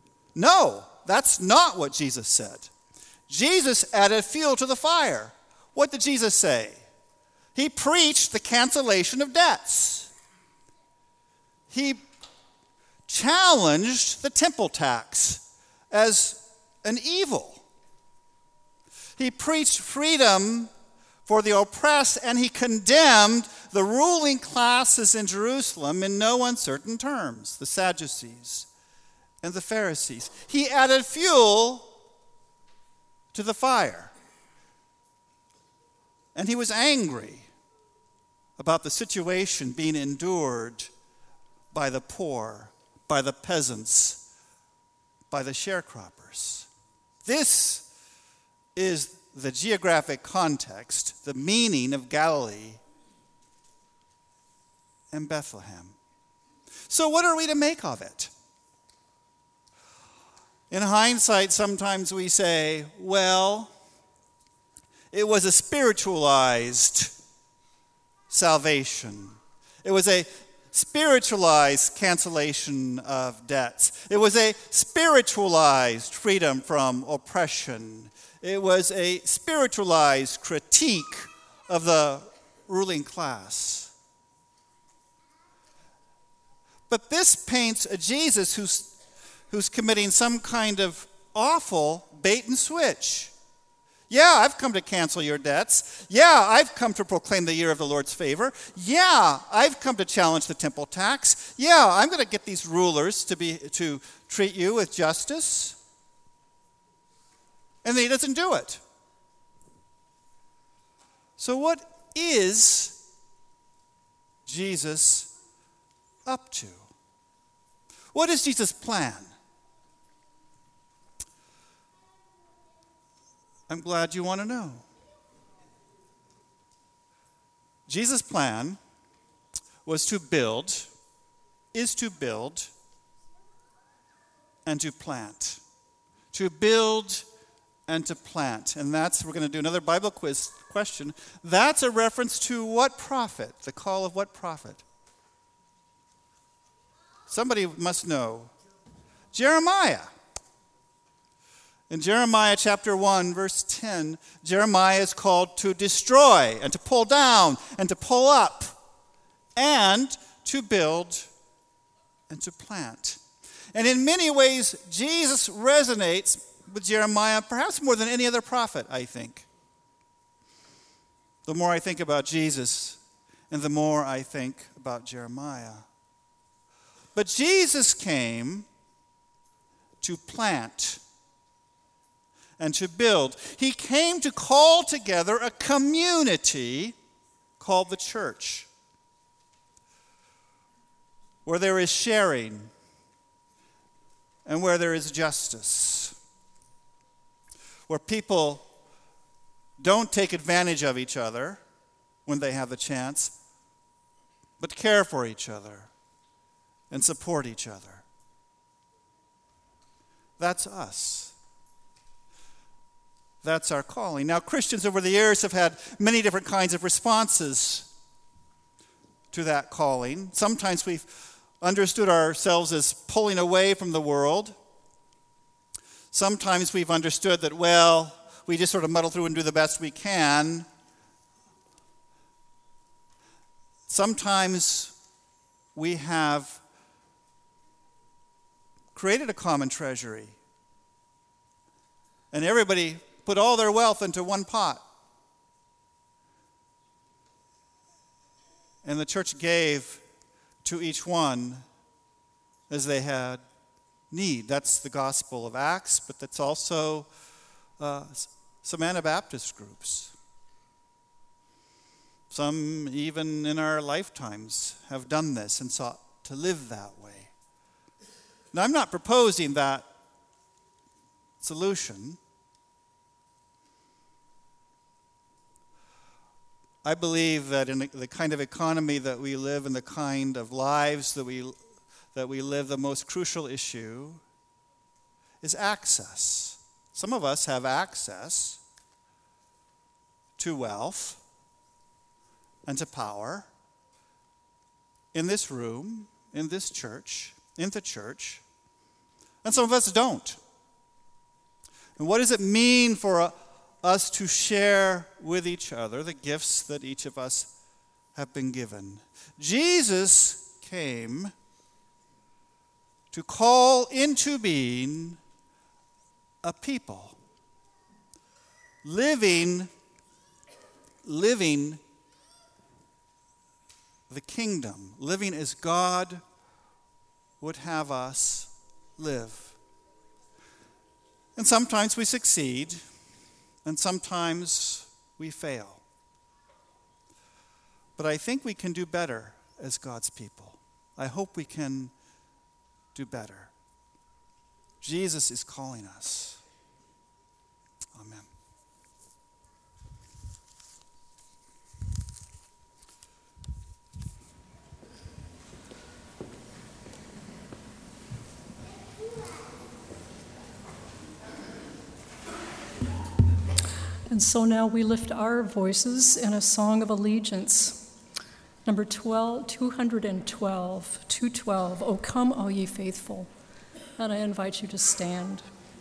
No, that's not what Jesus said. Jesus added fuel to the fire. What did Jesus say? He preached the cancellation of debts. He challenged the temple tax as an evil. He preached freedom for the oppressed, and he condemned the ruling classes in Jerusalem in no uncertain terms, the Sadducees and the Pharisees. He added fuel to the fire. And he was angry about the situation being endured by the poor, by the peasants, by the sharecroppers. This is the geographic context, the meaning of Galilee and Bethlehem. So what are we to make of it? In hindsight, sometimes we say, well, it was a spiritualized salvation. It was a spiritualized cancellation of debts. It was a spiritualized freedom from oppression. It was a spiritualized critique of the ruling class. But this paints a Jesus who's, who's committing some kind of awful bait and switch. Yeah, I've come to cancel your debts. Yeah, I've come to proclaim the year of the Lord's favor. Yeah, I've come to challenge the temple tax. Yeah, I'm going to get these rulers to be to treat you with justice. And then he doesn't do it. So what is Jesus up to? What is Jesus' plan? I'm glad you want to know. Jesus' plan was to build, is to build, and to plant. To build and to plant. And that's, we're going to do another Bible quiz question. That's a reference to what prophet? The call of what prophet? Somebody must know. Jeremiah. In Jeremiah chapter one, verse ten, Jeremiah is called to destroy and to pull down and to pull up and to build and to plant. And in many ways, Jesus resonates with Jeremiah perhaps more than any other prophet, I think. The more I think about Jesus and the more I think about Jeremiah. But Jesus came to plant and to build. He came to call together a community called the church, where there is sharing and where there is justice, where people don't take advantage of each other when they have the chance, but care for each other and support each other. That's us. That's our calling. Now, Christians over the years have had many different kinds of responses to that calling. Sometimes we've understood ourselves as pulling away from the world. Sometimes we've understood that, well, we just sort of muddle through and do the best we can. Sometimes we have created a common treasury, and everybody put all their wealth into one pot. And the church gave to each one as they had need. That's the gospel of Acts, but that's also uh, some Anabaptist groups. Some, even in our lifetimes, have done this and sought to live that way. Now, I'm not proposing that solution. I believe that in the kind of economy that we live and the kind of lives that we that we live, the most crucial issue is access. Some of us have access to wealth and to power in this room, in this church, in the church, and some of us don't. And what does it mean for a, us to share with each other the gifts that each of us have been given. Jesus came to call into being a people, living, living the kingdom, living as God would have us live. And sometimes we succeed, and sometimes we fail. But I think we can do better as God's people. I hope we can do better. Jesus is calling us. Amen. And so now we lift our voices in a song of allegiance. Number twelve, two twelve, two twelve, O come, all ye faithful. And I invite you to stand.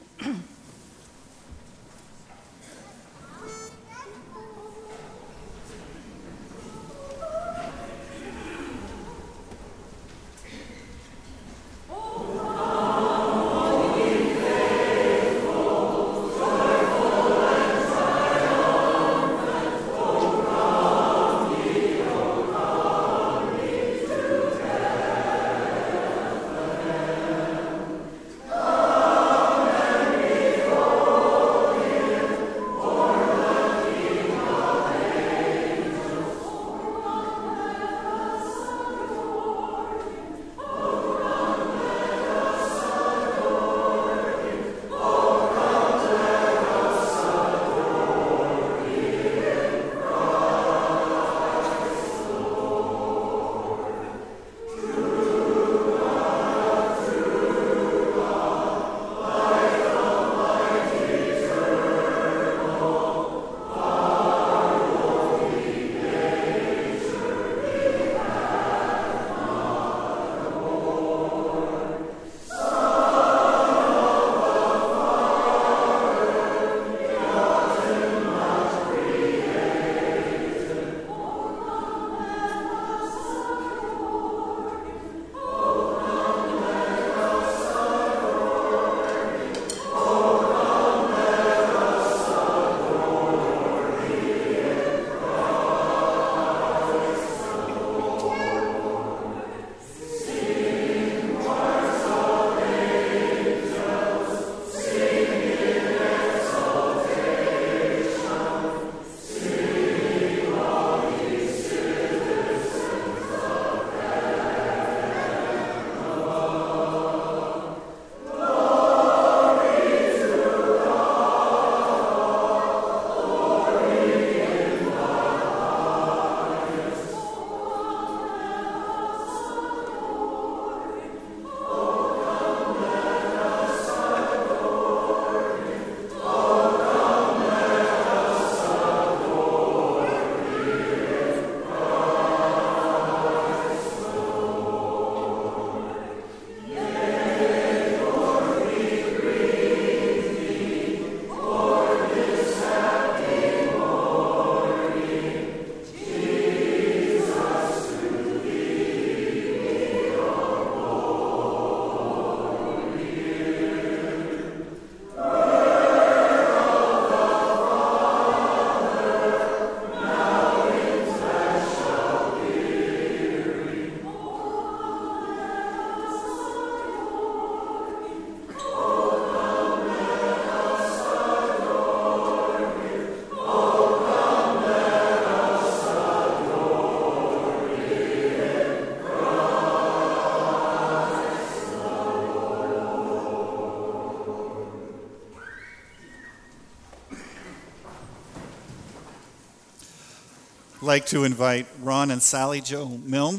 like to invite Ron and Sally Jo Milne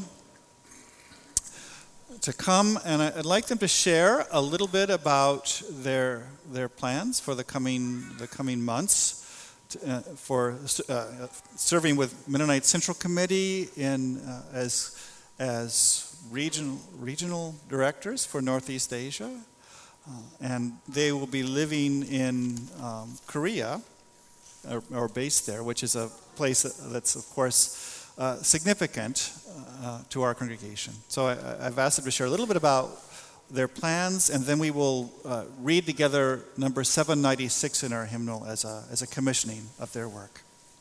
to come, and I'd like them to share a little bit about their their plans for the coming the coming months, to, uh, for uh, serving with Mennonite Central Committee in uh, as as regional regional directors for Northeast Asia, uh, and they will be living in um, Korea are, are based there, which is a place that's, of course, uh, significant uh, to our congregation. So I, I've asked them to share a little bit about their plans, and then we will uh, read together number seven ninety-six in our hymnal as a, as a commissioning of their work.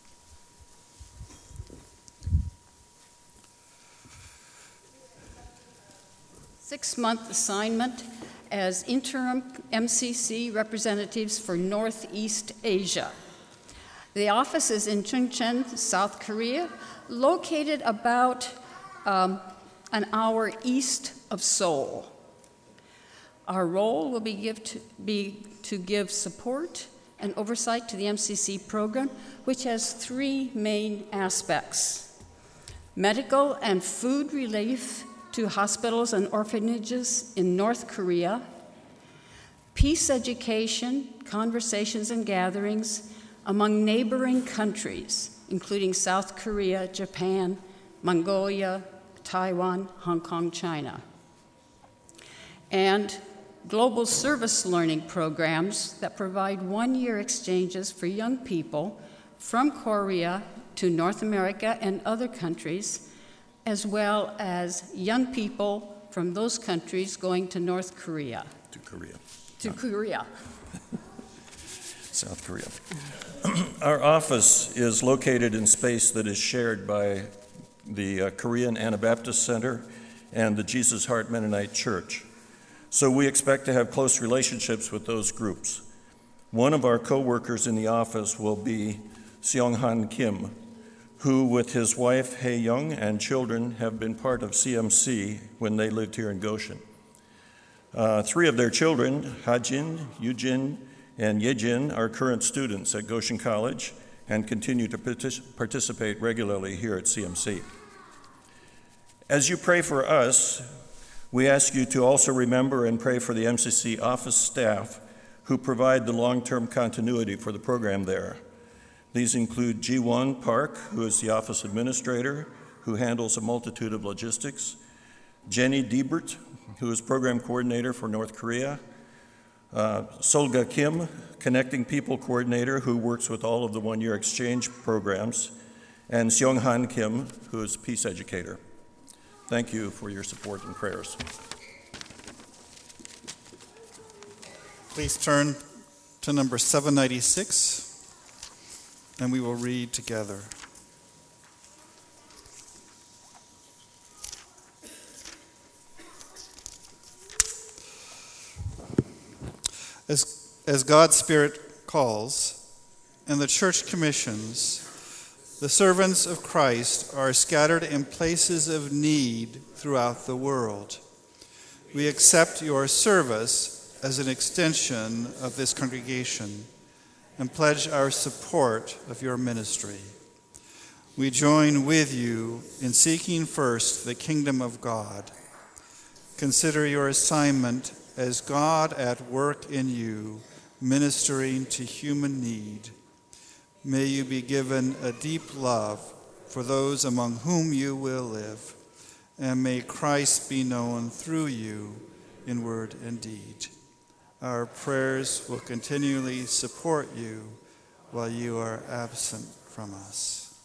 Six-month assignment as interim M C C representatives for Northeast Asia. The office is in Chungcheon, South Korea, located about um, an hour east of Seoul. Our role will be, give to, be to give support and oversight to the M C C program, which has three main aspects: medical and food relief to hospitals and orphanages in North Korea, peace education, conversations and gatherings among neighboring countries, including South Korea, Japan, Mongolia, Taiwan, Hong Kong, China, and global service learning programs that provide one-year exchanges for young people from Korea to North America and other countries, as well as young people from those countries going to North Korea. To Korea. To oh. Korea. South Korea. Our office is located in space that is shared by the uh, Korean Anabaptist Center and the Jesus Heart Mennonite Church. So we expect to have close relationships with those groups. One of our co-workers in the office will be Seong-han Kim, who with his wife Hae Young and children have been part of C M C when they lived here in Goshen. Uh, three of their children, Hajin, Yujin, and Yejin, are current students at Goshen College and continue to partic- participate regularly here at C M C. As you pray for us, we ask you to also remember and pray for the M C C office staff who provide the long-term continuity for the program there. These include Ji-won Park, who is the office administrator, who handles a multitude of logistics, Jenny Diebert, who is program coordinator for North Korea, uh, Solga Kim, connecting people coordinator, who works with all of the one-year exchange programs, and Seong-han Kim, who is peace educator. Thank you for your support and prayers. Please turn to number seven ninety-six. And we will read together. As, as God's Spirit calls and the church commissions, the servants of Christ are scattered in places of need throughout the world. We accept your service as an extension of this congregation and pledge our support of your ministry. We join with you in seeking first the kingdom of God. Consider your assignment as God at work in you, ministering to human need. May you be given a deep love for those among whom you will live, and may Christ be known through you in word and deed. Our prayers will continually support you while you are absent from us.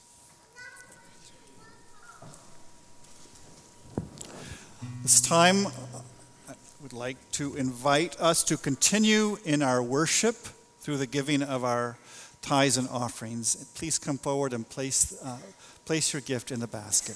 This time, I would like to invite us to continue in our worship through the giving of our tithes and offerings. Please come forward and place, uh, place your gift in the basket.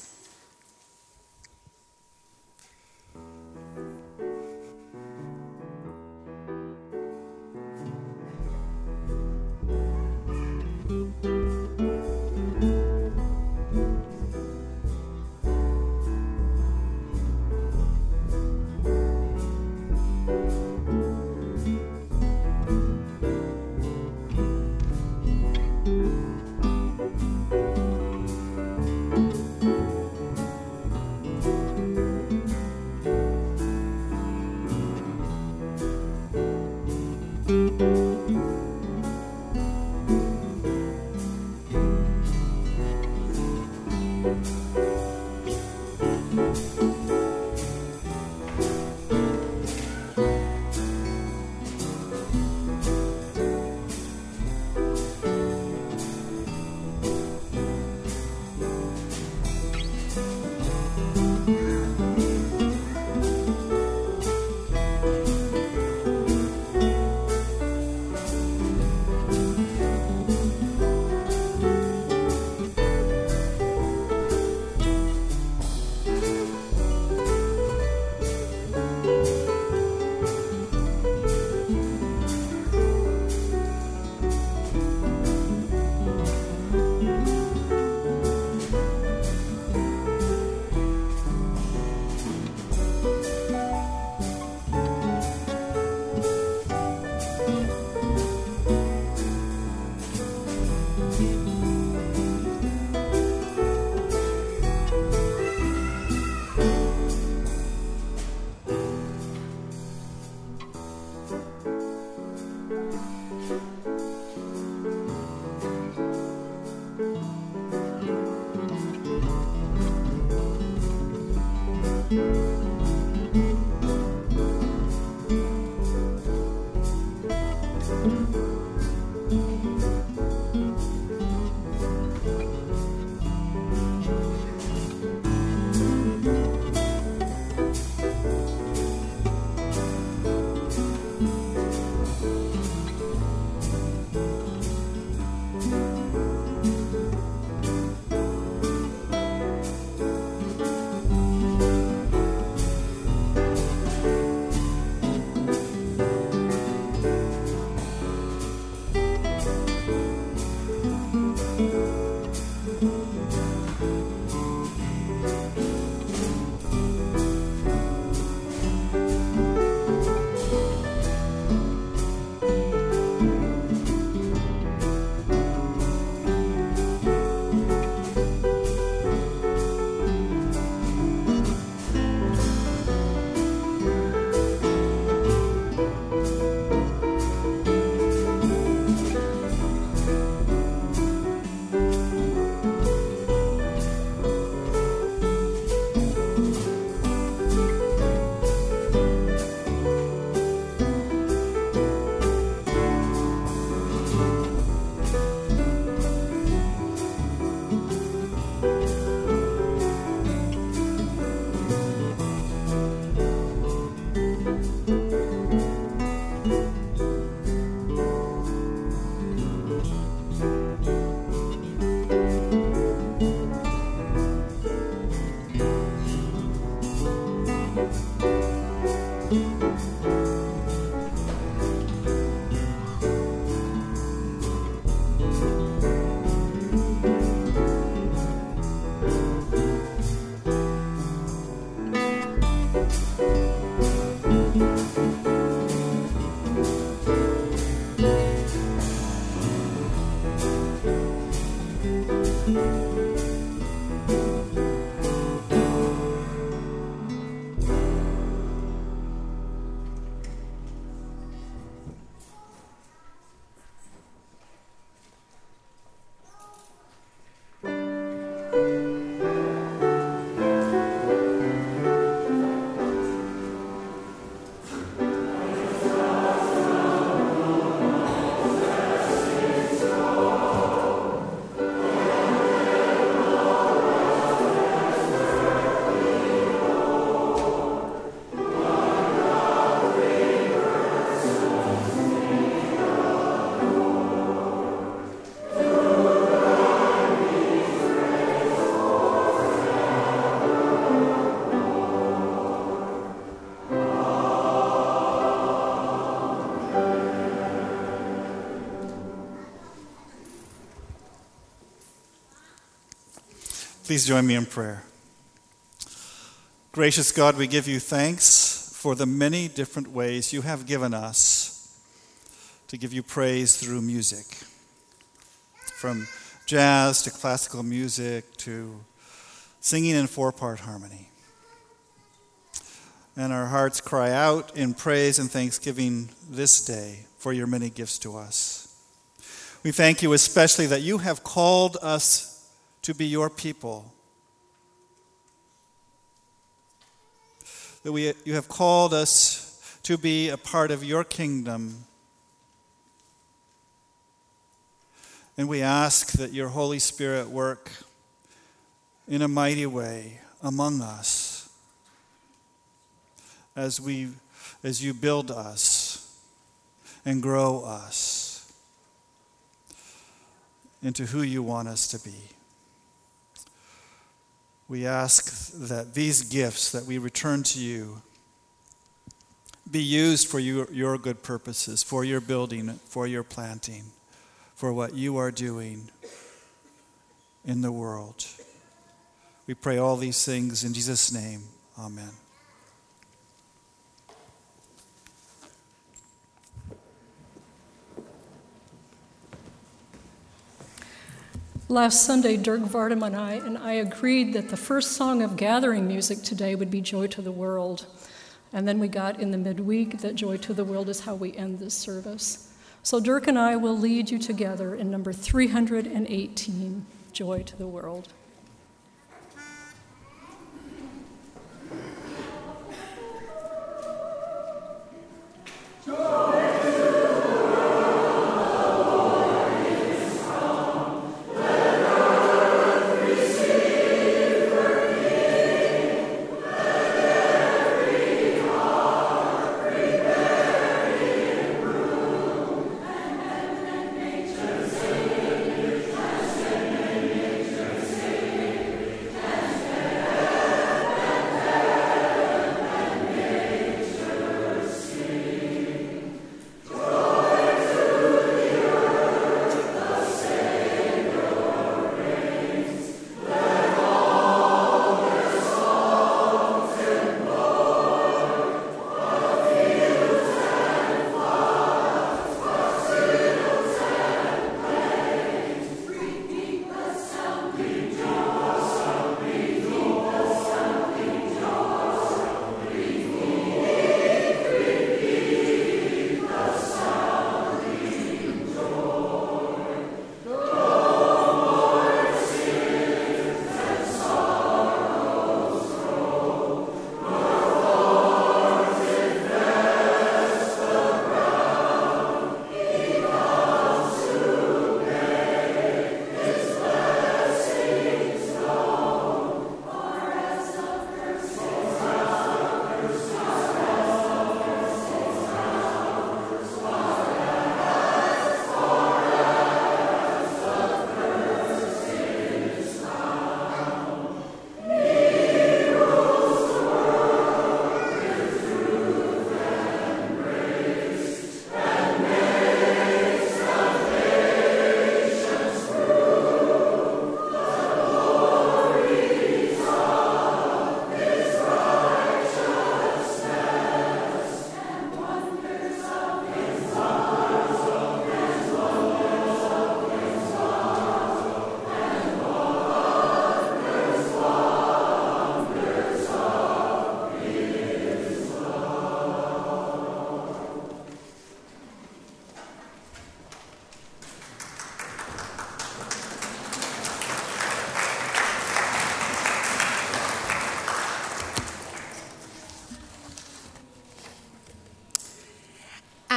Please join me in prayer. Gracious God, we give you thanks for the many different ways you have given us to give you praise through music. From jazz to classical music to singing in four-part harmony. And our hearts cry out in praise and thanksgiving this day for your many gifts to us. We thank you especially that you have called us to be your people. That we, you have called us to be a part of your kingdom. And we ask that your Holy Spirit work in a mighty way among us as we, as you build us and grow us into who you want us to be. We ask that these gifts that we return to you be used for your, your good purposes, for your building, for your planting, for what you are doing in the world. We pray all these things in Jesus' name. Amen. Last Sunday, Dirk Vardim and I, and I agreed that the first song of gathering music today would be Joy to the World. And then we got in the midweek that Joy to the World is how we end this service. So Dirk and I will lead you together in number three hundred eighteen, Joy to the World. Joy to the world.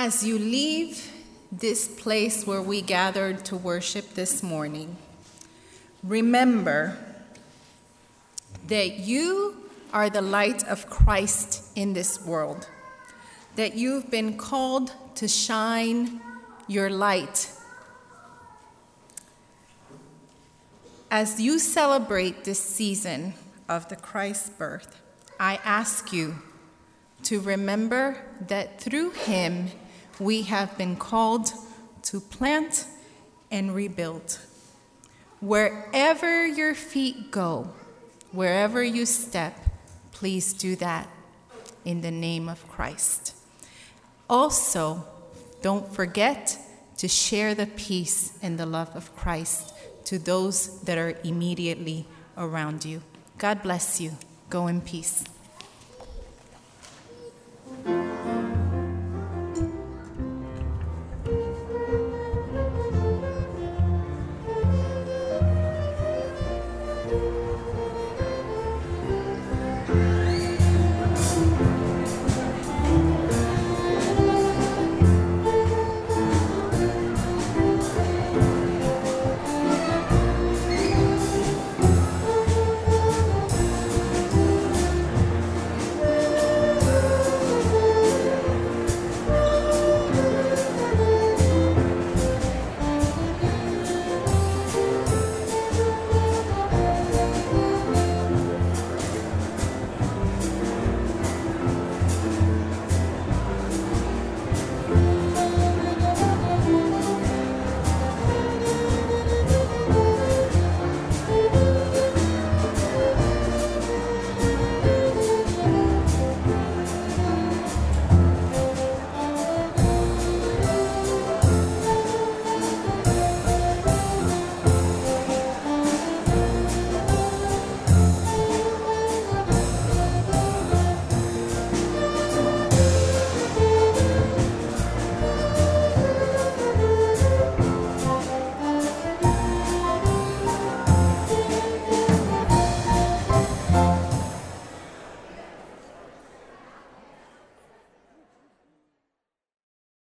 As you leave this place where we gathered to worship this morning, remember that you are the light of Christ in this world, that you've been called to shine your light. As you celebrate this season of the Christ's birth, I ask you to remember that through him we have been called to plant and rebuild. Wherever your feet go, wherever you step, please do that in the name of Christ. Also, don't forget to share the peace and the love of Christ to those that are immediately around you. God bless you. Go in peace.